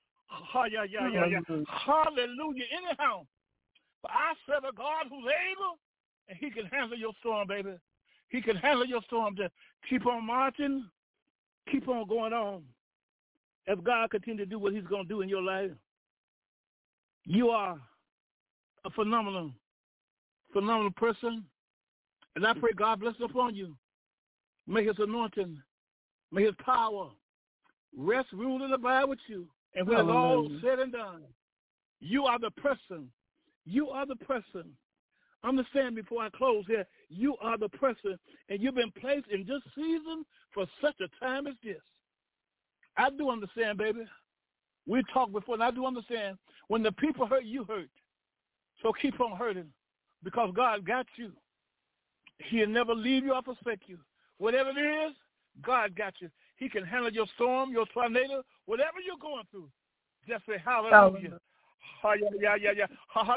Hallelujah. Anyhow, but I serve a God who's able, and he can handle your storm, baby. He can handle your storm. To keep on marching, keep on going on. As God continue to do what he's going to do in your life, you are a phenomenal person. And I pray God bless upon you. May his anointing, may his power rest, rule, and abide with you. And when it's all said and done, you are the person. You are the person. Understand before I close here, you are the person, and you've been placed in this season for such a time as this. I do understand, baby. We talked before, and I do understand. When the people hurt, you hurt. So keep on hurting, because God got you. He'll never leave you or forsake you. Whatever it is, God got you. He can handle your storm, your tornado, whatever you're going through. Just say hallelujah. Hallelujah.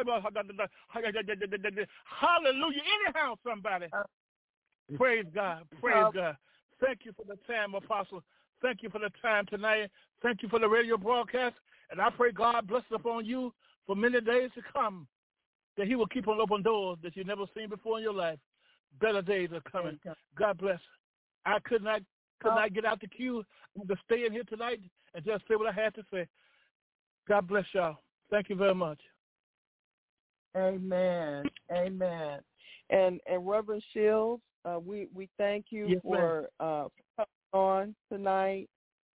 Anyhow, somebody. Praise God. Praise God. Thank you for the time, Apostle. Thank you for the time tonight. Thank you for the radio broadcast. And I pray God bless upon you for many days to come, that he will keep on open doors that you've never seen before in your life. Better days are coming. God bless. I could not get out the queue. I'm going to stay in here tonight and just say what I had to say. God bless y'all. Thank you very much. Amen. Amen. And Reverend Shields, we thank you for coming on tonight.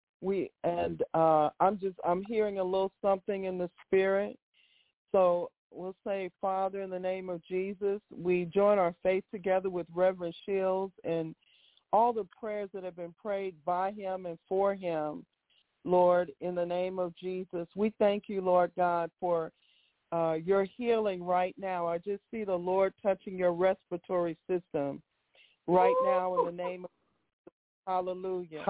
I'm hearing a little something in the spirit. So we'll say, Father, in the name of Jesus, we join our faith together with Reverend Shields and all the prayers that have been prayed by him and for him, Lord, in the name of Jesus. We thank you, Lord God, for your healing right now. I just see the Lord touching your respiratory system right now in the name of Jesus. Hallelujah.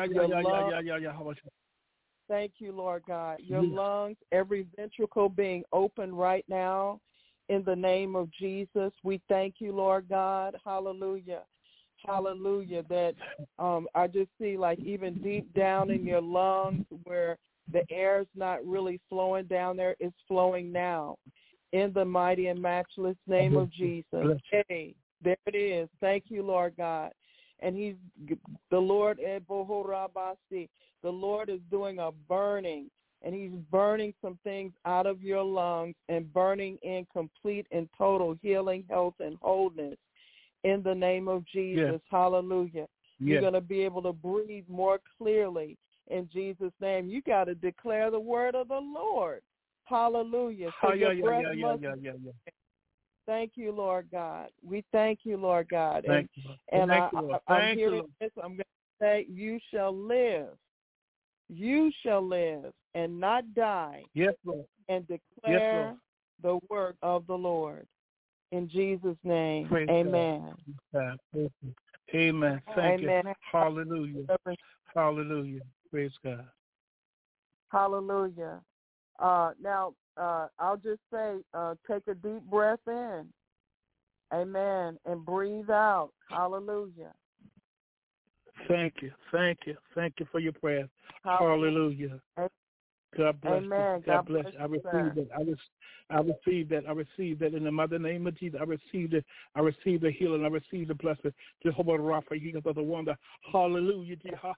Thank you, Lord God. Your lungs, every ventricle being open right now in the name of Jesus. We thank you, Lord God. Hallelujah. Hallelujah. That I just see like even deep down in your lungs where the air is not really flowing down there, it's flowing now in the mighty and matchless name of Jesus. Hey, there it is. Thank you, Lord God. And the Lord is doing a burning, and he's burning some things out of your lungs and burning in complete and total healing, health, and wholeness in the name of Jesus. Yes. Hallelujah. Yes. You're going to be able to breathe more clearly in Jesus' name. You got to declare the word of the Lord. Hallelujah. So Thank you, Lord God. We thank you, Lord God. I'm hearing this. I'm going to say, you shall live. You shall live and not die. Yes, Lord. And declare the word of the Lord. In Jesus' name, praise amen. God. Amen. Thank you. Hallelujah. Hallelujah. Praise God. Hallelujah. Now, I'll just say, take a deep breath in. Amen. And breathe out. Hallelujah. Thank you. Thank you. Thank you for your prayer. Hallelujah. God bless Amen. you. God bless you. I receive it. I receive that. I receive that in the mighty name of Jesus. I receive it. I receive the healing. I receive the blessing. Jehovah Rapha, you got the wonder. Hallelujah.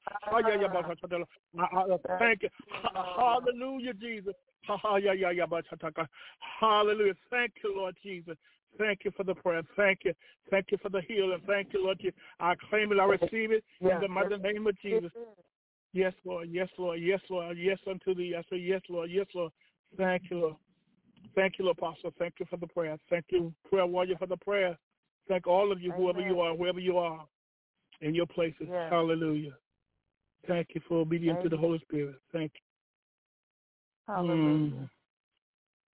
Thank you. Hallelujah, Jesus. Hallelujah. Thank you, Lord Jesus. Thank you for the prayer. Thank you. Thank you for the healing. Thank you, Lord. I claim it. I receive it in the mighty name of Jesus. Yes, Lord. Yes, Lord. Yes, Lord. Yes unto thee. I say yes, Lord. Yes, Lord. Thank you, Lord. Thank you, Lord, Apostle. Thank you for the prayer. Thank you, prayer warrior, for the prayer. Thank all of you, whoever you are, wherever you are, in your places. Yes. Hallelujah. Thank you for obedience to the Holy Spirit. Thank you. Hallelujah.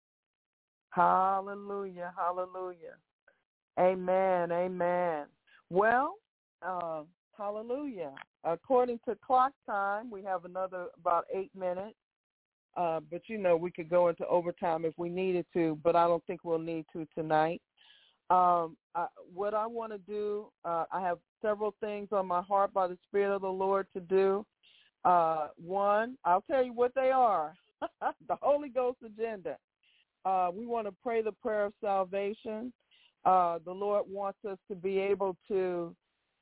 Hallelujah. Hallelujah. Amen. Amen. Well, hallelujah. According to clock time, we have another about 8 minutes. But, we could go into overtime if we needed to, but I don't think we'll need to tonight. What I want to do, I have several things on my heart by the Spirit of the Lord to do. One, I'll tell you what they are. The Holy Ghost agenda. We want to pray the prayer of salvation. The Lord wants us to be able to,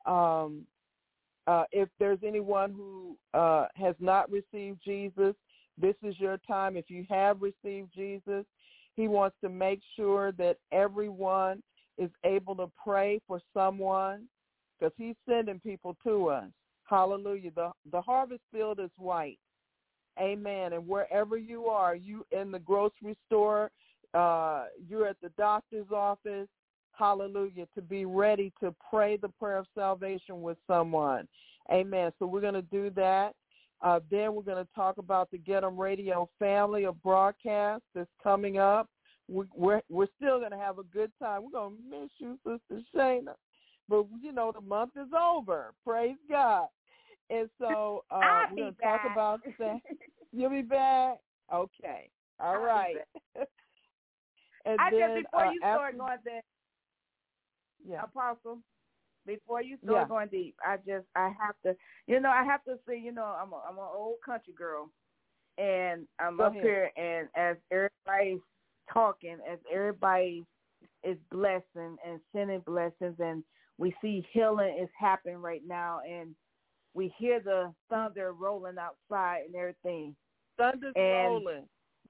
if there's anyone who has not received Jesus, this is your time. If you have received Jesus, he wants to make sure that everyone is able to pray for someone because he's sending people to us. Hallelujah. The harvest field is white. Amen. And wherever you are, you in the grocery store, you're at the doctor's office, hallelujah, to be ready to pray the prayer of salvation with someone. Amen. So we're going to do that. Then we're going to talk about the Get 'em Radio family of broadcast that's coming up. We're still going to have a good time. We're going to miss you, Sister Shayna. But, the month is over. Praise God. And so we're going to talk about that. You'll be back? Okay. All right. And then, before you start going there, Apostle, before you start going deep, I have to, I have to say, I'm an old country girl, and I'm up here, and as everybody's talking, as everybody is blessing and sending blessings, and we see healing is happening right now, and we hear the thunder rolling outside and everything. Thunder's rolling.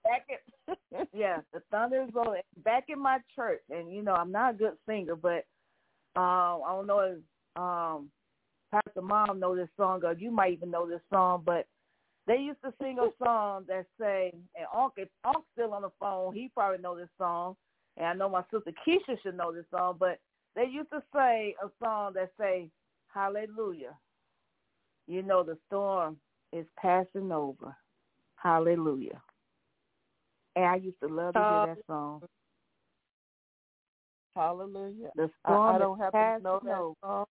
The thunder is rolling. Back in my church, and I'm not a good singer, but I don't know if Pastor Mom know this song, or you might even know this song, but they used to sing a song that say, and if Unc's still on the phone, he probably know this song, and I know my sister Keisha should know this song, but they used to say a song that say, hallelujah. The storm is passing over. Hallelujah. And I used to love to hear that song. Hallelujah. The storm I don't have to know that song.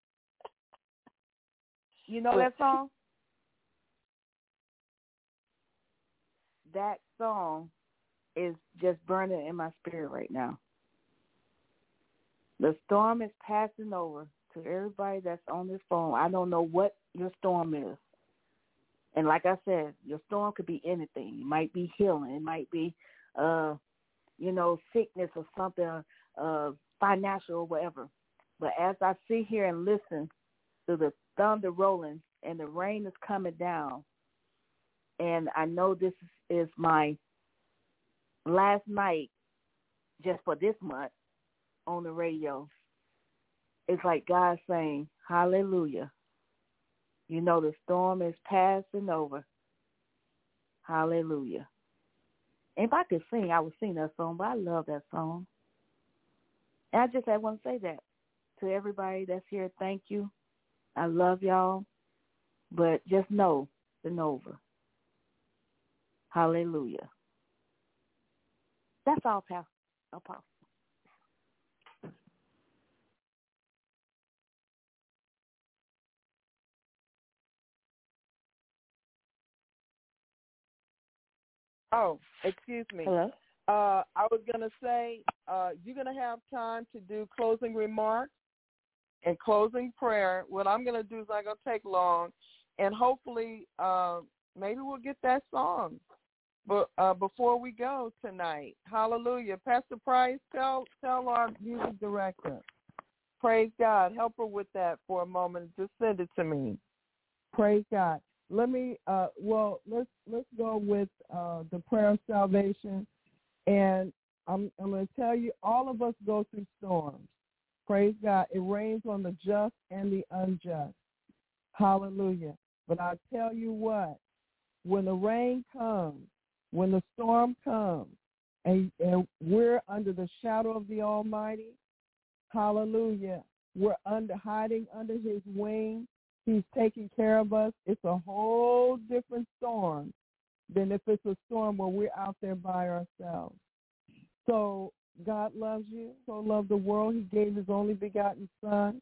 You know that song? That song is just burning in my spirit right now. The storm is passing over. To everybody that's on this phone, I don't know what your storm is. And like I said, your storm could be anything. It might be healing. It might be, sickness or something, financial or whatever. But as I sit here and listen to the thunder rolling and the rain is coming down, and I know this is my last night just for this month on the radio, it's like God saying, hallelujah. The storm is passing over. Hallelujah. And if I could sing, I would sing that song, but I love that song. And I want to say that to everybody that's here. Thank you. I love y'all. But just know it's over. Hallelujah. That's all, Apostle. Oh, excuse me. Hello? I was going to say, you're going to have time to do closing remarks and closing prayer. What I'm going to do is not going to take long, and hopefully maybe we'll get that song before we go tonight. Hallelujah. Pastor Price, tell our music director. Praise God. Help her with that for a moment. Just send it to me. Praise God. Let me, let's go with the prayer of salvation. And I'm going to tell you, all of us go through storms. Praise God. It rains on the just and the unjust. Hallelujah. But I tell you what, when the rain comes, when the storm comes, and we're under the shadow of the Almighty, hallelujah, we're hiding under his wing. He's taking care of us. It's a whole different storm than if it's a storm where we're out there by ourselves. So God loves you, so loved the world. He gave his only begotten Son.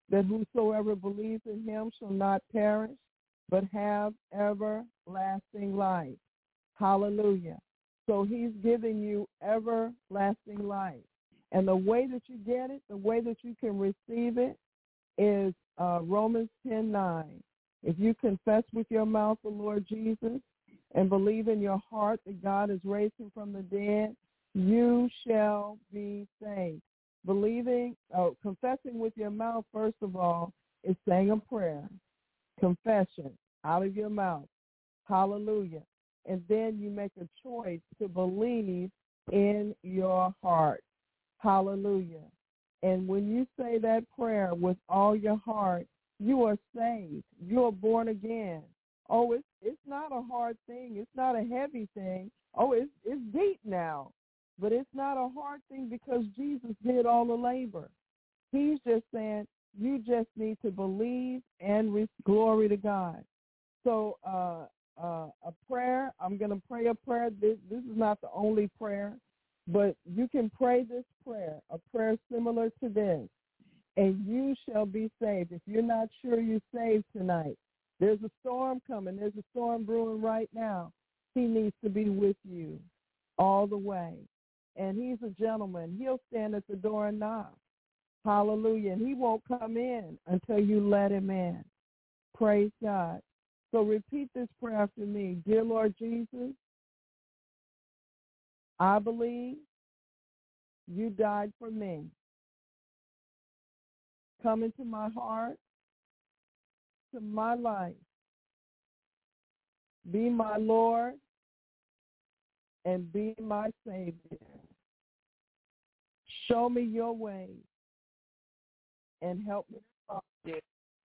that whosoever believes in him shall not perish, but have everlasting life. Hallelujah. So he's giving you everlasting life. And the way that you get it, the way that you can receive it is Romans 10:9. If you confess with your mouth the Lord Jesus and believe in your heart that God has raised him from the dead, you shall be saved. Confessing with your mouth, first of all, is saying a prayer. Confession out of your mouth. Hallelujah. And then you make a choice to believe in your heart. Hallelujah. And when you say that prayer with all your heart, you are saved. You are born again. Oh, it's not a hard thing. It's not a heavy thing. Oh, it's deep now. But it's not a hard thing because Jesus did all the labor. He's just saying you just need to believe and glory to God. So a prayer, I'm going to pray a prayer. This is not the only prayer, but you can pray this prayer, a prayer similar to this, and you shall be saved. If you're not sure you're saved tonight, there's a storm coming. There's a storm brewing right now. He needs to be with you all the way. And he's a gentleman. He'll stand at the door and knock. Hallelujah. And he won't come in until you let him in. Praise God. So repeat this prayer after me. Dear Lord Jesus, I believe you died for me. Come into my heart, to my life. Be my Lord and be my Savior. Show me your ways and help me follow you.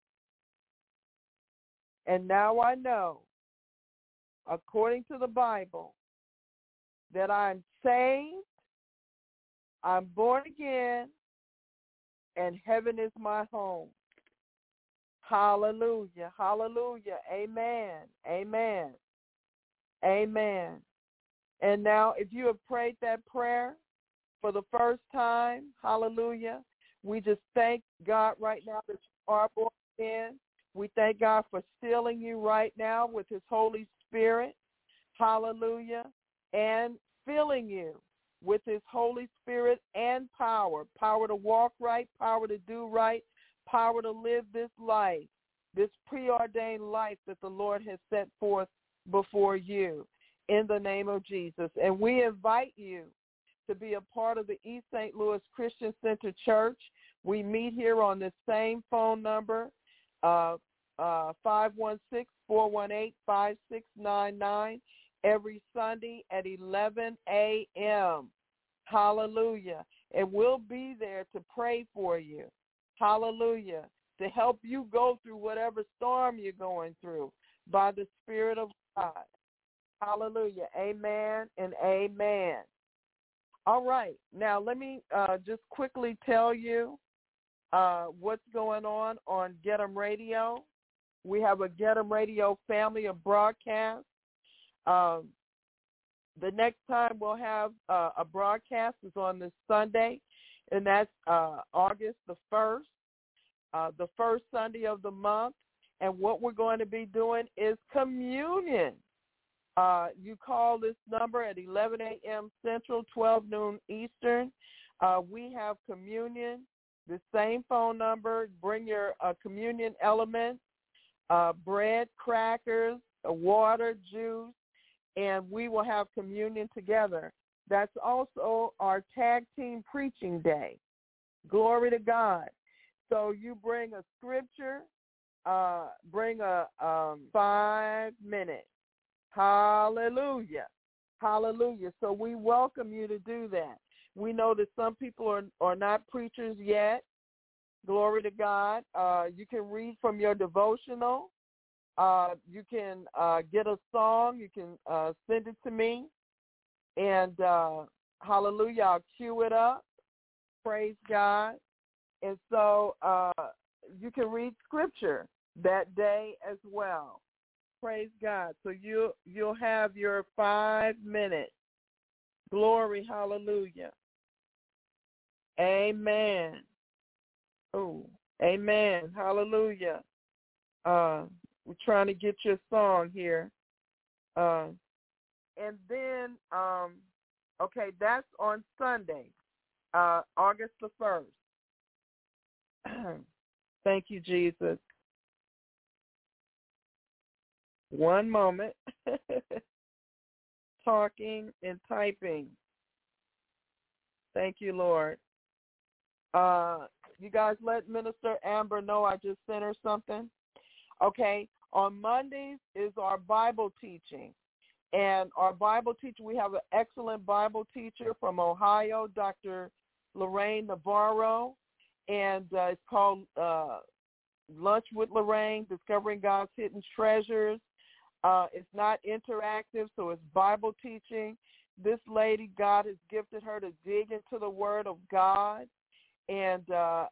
And now I know, according to the Bible, that I'm saved, I'm born again, and heaven is my home. Hallelujah, hallelujah, amen, amen, amen. And now if you have prayed that prayer for the first time, hallelujah, we just thank God right now that you are born again. We thank God for sealing you right now with his Holy Spirit, hallelujah, and filling you with his Holy Spirit and power to walk right, power to do right, power to live this life, this preordained life that the Lord has set forth before you in the name of Jesus. And we invite you to be a part of the East St. Louis Christian Center Church. We meet here on this same phone number, 516-418-5699, every Sunday at 11 a.m. Hallelujah. And we'll be there to pray for you. Hallelujah. To help you go through whatever storm you're going through by the Spirit of God. Hallelujah. Amen and amen. All right. Now, let me just quickly tell you what's going on Get 'em Radio. We have a Get 'em Radio family of broadcasts. The next time we'll have a broadcast is on this Sunday, and that's August the 1st, the first Sunday of the month. And what we're going to be doing is communion. You call this number at 11 a.m. Central, 12 noon Eastern. We have communion, the same phone number. Bring your communion elements, bread, crackers, water, juice, and we will have communion together. That's also our tag team preaching day. Glory to God. So you bring a scripture, bring a 5-minute. Hallelujah. Hallelujah. So we welcome you to do that. We know that some people are not preachers yet. Glory to God. You can read from your devotional. You can get a song. You can send it to me. And hallelujah, I'll cue it up. Praise God. And so you can read scripture that day as well. Praise God. So you'll have your 5 minutes. Glory, hallelujah. Amen. Oh, Amen. Hallelujah. We're trying to get your song here. And then, okay, that's on Sunday, August the 1st. Thank you, Jesus. One moment. Talking and typing. Thank you, Lord. You guys let Minister Amber know I just sent her something. Okay, on Mondays is our Bible teaching. And our Bible teacher, we have an excellent Bible teacher from Ohio, Dr. Lorraine Navarro. And it's called Lunch with Lorraine, Discovering God's Hidden Treasures. It's not interactive, so it's Bible teaching. This lady, God has gifted her to dig into the Word of God. And,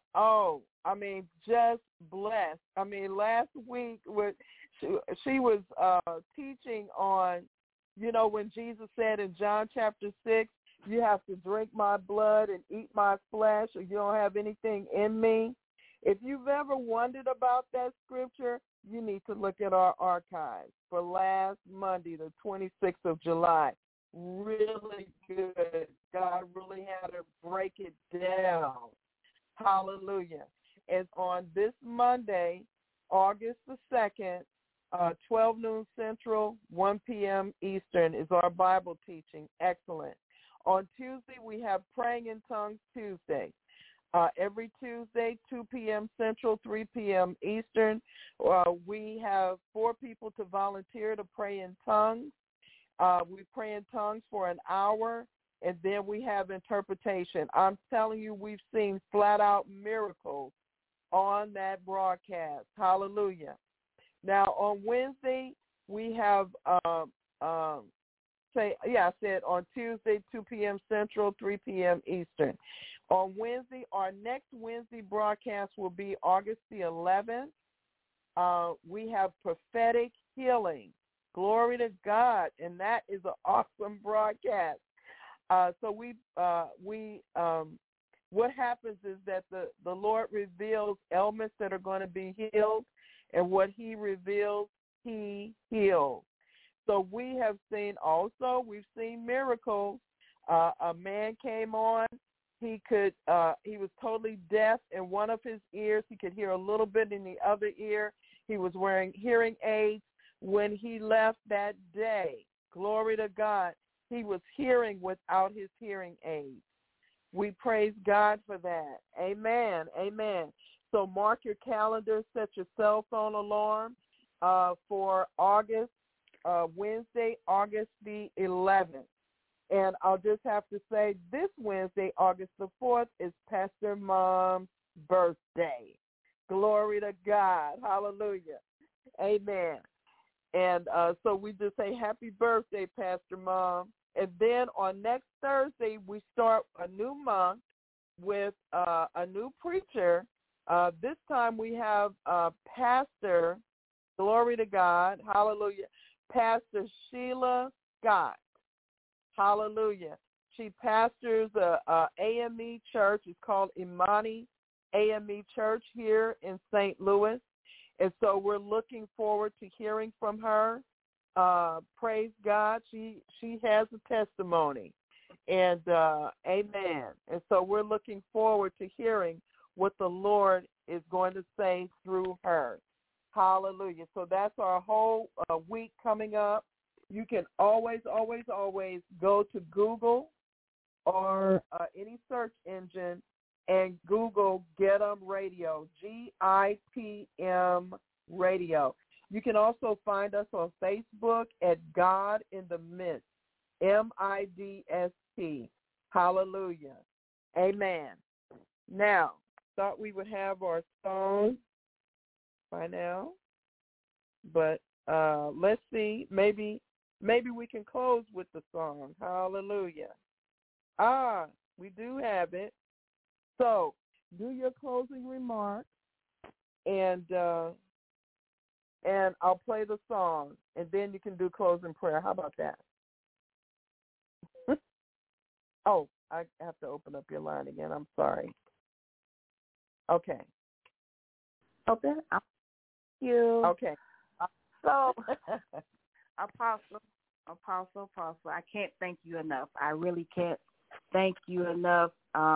just blessed. Last week she was teaching on, when Jesus said in John chapter 6, you have to drink my blood and eat my flesh or you don't have anything in me. If you've ever wondered about that scripture, you need to look at our archives for last Monday, the 26th of July. Really good. God really had to break it down. Hallelujah. And on this Monday, August the 2nd, 12 noon Central, 1 p.m. Eastern is our Bible teaching. Excellent. On Tuesday, we have Praying in Tongues Tuesday. Every Tuesday, 2 p.m. Central, 3 p.m. Eastern, we have 4 people to volunteer to pray in tongues. We pray in tongues for an hour, and then we have interpretation. I'm telling you, we've seen flat-out miracles on that broadcast. Hallelujah. Now, on Wednesday, we have, I said on Tuesday, 2 p.m. Central, 3 p.m. Eastern. On Wednesday, our next Wednesday broadcast will be August the 11th. We have prophetic healing. Glory to God, and that is an awesome broadcast. What happens is that the Lord reveals ailments that are going to be healed, and what he reveals, he heals. So we've seen miracles. A man came on. He was totally deaf in one of his ears. He could hear a little bit in the other ear. He was wearing hearing aids. When he left that day, glory to God, he was hearing without his hearing aids. We praise God for that. Amen. Amen. So mark your calendar, set your cell phone alarm for Wednesday, August the 11th. And I'll just have to say this Wednesday, August the 4th, is Pastor Mom's birthday. Glory to God. Hallelujah. Amen. And so we just say happy birthday, Pastor Mom. And then on next Thursday, we start a new month with a new preacher. This time we have Pastor, glory to God, hallelujah, Pastor Sheila Scott. Hallelujah. She pastors a AME church. It's called Imani AME Church here in St. Louis. And so we're looking forward to hearing from her. Praise God. She has a testimony. And amen. And so we're looking forward to hearing what the Lord is going to say through her. Hallelujah. So that's our whole week coming up. You can always, always, always go to Google or any search engine and Google GIT'em Radio, GITM Radio. You can also find us on Facebook at God in the Midst, MIDST. Hallelujah. Amen. Now, thought we would have our song by now, but let's see. Maybe we can close with the song. Hallelujah. We do have it. So, do your closing remarks, and I'll play the song, and then you can do closing prayer. How about that? Oh, I have to open up your line again. I'm sorry. Okay. Okay. Thank you. Okay. So, Apostle, I can't thank you enough. I really can't thank you enough.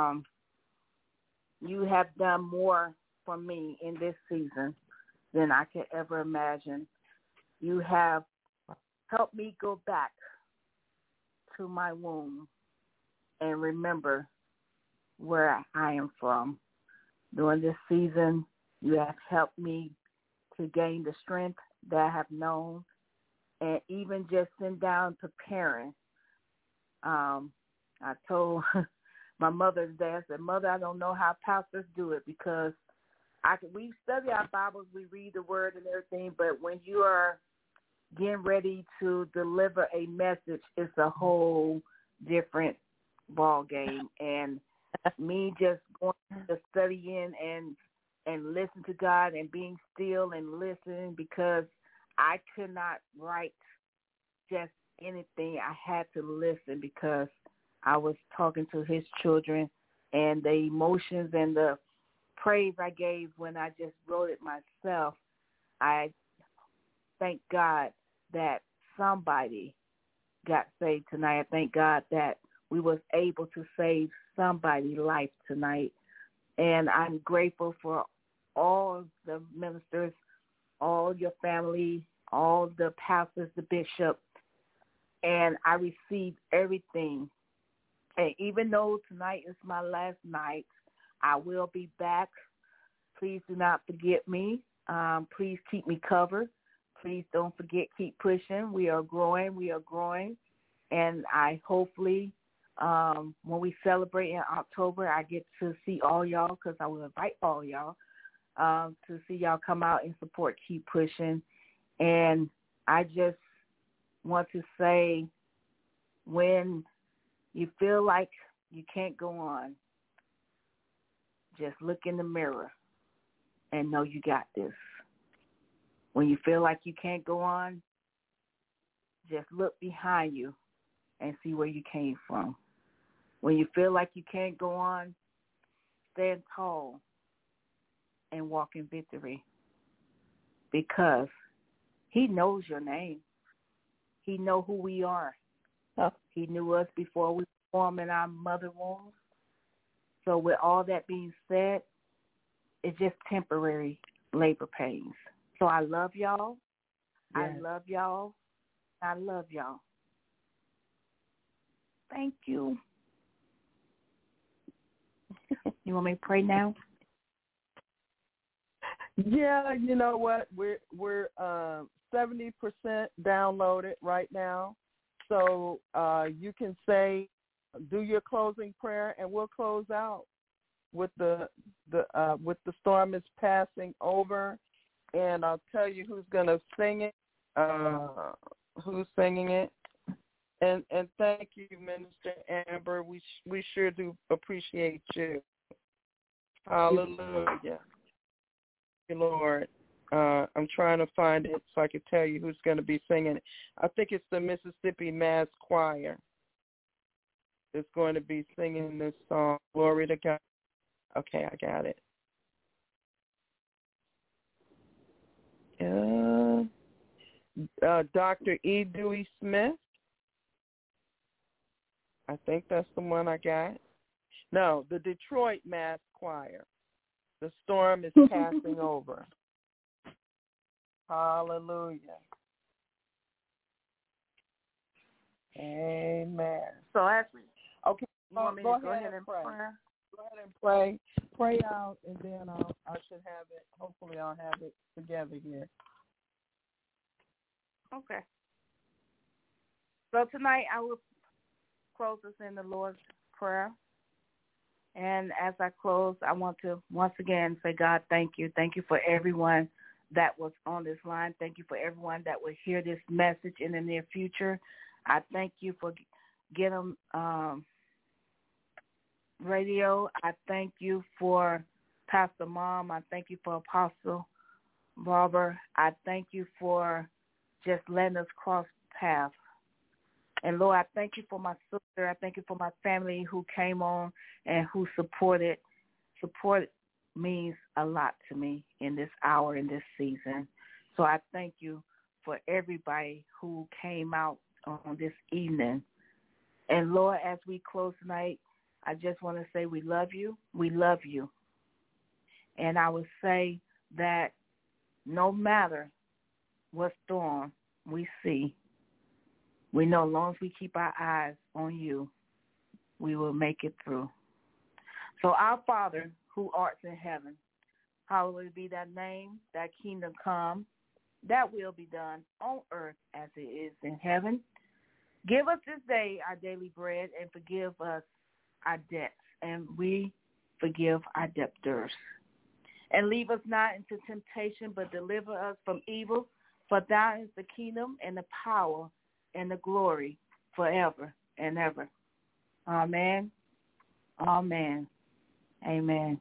You have done more for me in this season than I could ever imagine. You have helped me go back to my womb and remember where I am from. During this season, you have helped me to gain the strength that I have known, and even just sitting down preparing. I told my mother today, I said, Mother, I don't know how pastors do it, because we study our Bibles, we read the word and everything, but when you are getting ready to deliver a message, it's a whole different ball game. And me just going to studying and listen to God and being still and listening, because I could not write just anything. I had to listen, because I was talking to his children, and the emotions and the praise I gave when I just wrote it myself, I thank God that somebody got saved tonight. I thank God that we was able to save somebody's life tonight. And I'm grateful for all the ministers, all your family, all the pastors, the bishop, and I received everything. And even though tonight is my last night, I will be back. Please do not forget me. Please keep me covered. Please don't forget, keep pushing. We are growing. And I hopefully, when we celebrate in October, I get to see all y'all, because I will invite all y'all to see y'all come out and support Keep Pushing. And I just want to say, when you feel like you can't go on, just look in the mirror and know you got this. When you feel like you can't go on, just look behind you and see where you came from. When you feel like you can't go on, stand tall and walk in victory, because he knows your name. He knows who we are. He knew us before we were formed in our mother wombs. So with all that being said, it's just temporary labor pains. So I love y'all. Yes. I love y'all. I love y'all. Thank you. You want me to pray now? Yeah, you know what? We're 70% downloaded right now. So you can say, do your closing prayer, and we'll close out with the storm is passing over, and I'll tell you who's going to sing it, who's singing it, and thank you, Minister Amber. We sure do appreciate you. Hallelujah. Thank you, Lord. I'm trying to find it so I can tell you who's going to be singing it. I think it's the Mississippi Mass Choir that's going to be singing this song. Glory to God. Okay, I got it. Dr. E. Dewey Smith. I think that's the one I got. No, the Detroit Mass Choir. The storm is passing over. Hallelujah. Amen. So as we okay, go ahead and pray. Go ahead and pray. Pray out, and then I should have it. Hopefully, I'll have it together here. Okay. So tonight I will close us in the Lord's Prayer. And as I close, I want to once again say, God, thank you. Thank you for everyone that was on this line. Thank you for everyone that will hear this message in the near future. I thank you for Get 'em Radio. I thank you for Pastor Mom. I thank you for Apostle Barbara. I thank you for just letting us cross paths. And, Lord, I thank you for my sister. I thank you for my family who came on and who supported means a lot to me in this hour, in this season. So I thank you for everybody who came out on this evening. And Lord, as we close tonight, I just want to say we love you. We love you. And I would say that no matter what storm we see, we know as long as we keep our eyes on you, we will make it through. So our Father, who art in heaven, hallowed be thy name, thy kingdom come, that will be done on earth as it is in heaven. Give us this day our daily bread, and forgive us our debts, and we forgive our debtors. And leave us not into temptation, but deliver us from evil. For thine is the kingdom and the power and the glory forever and ever. Amen. Amen. Amen.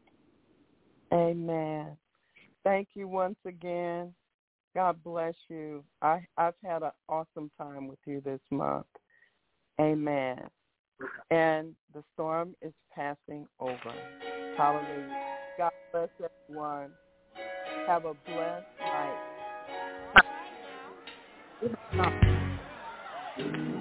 Amen. Thank you once again. God bless you. I've had an awesome time with you this month. Amen. And the storm is passing over. Hallelujah. God bless everyone. Have a blessed night.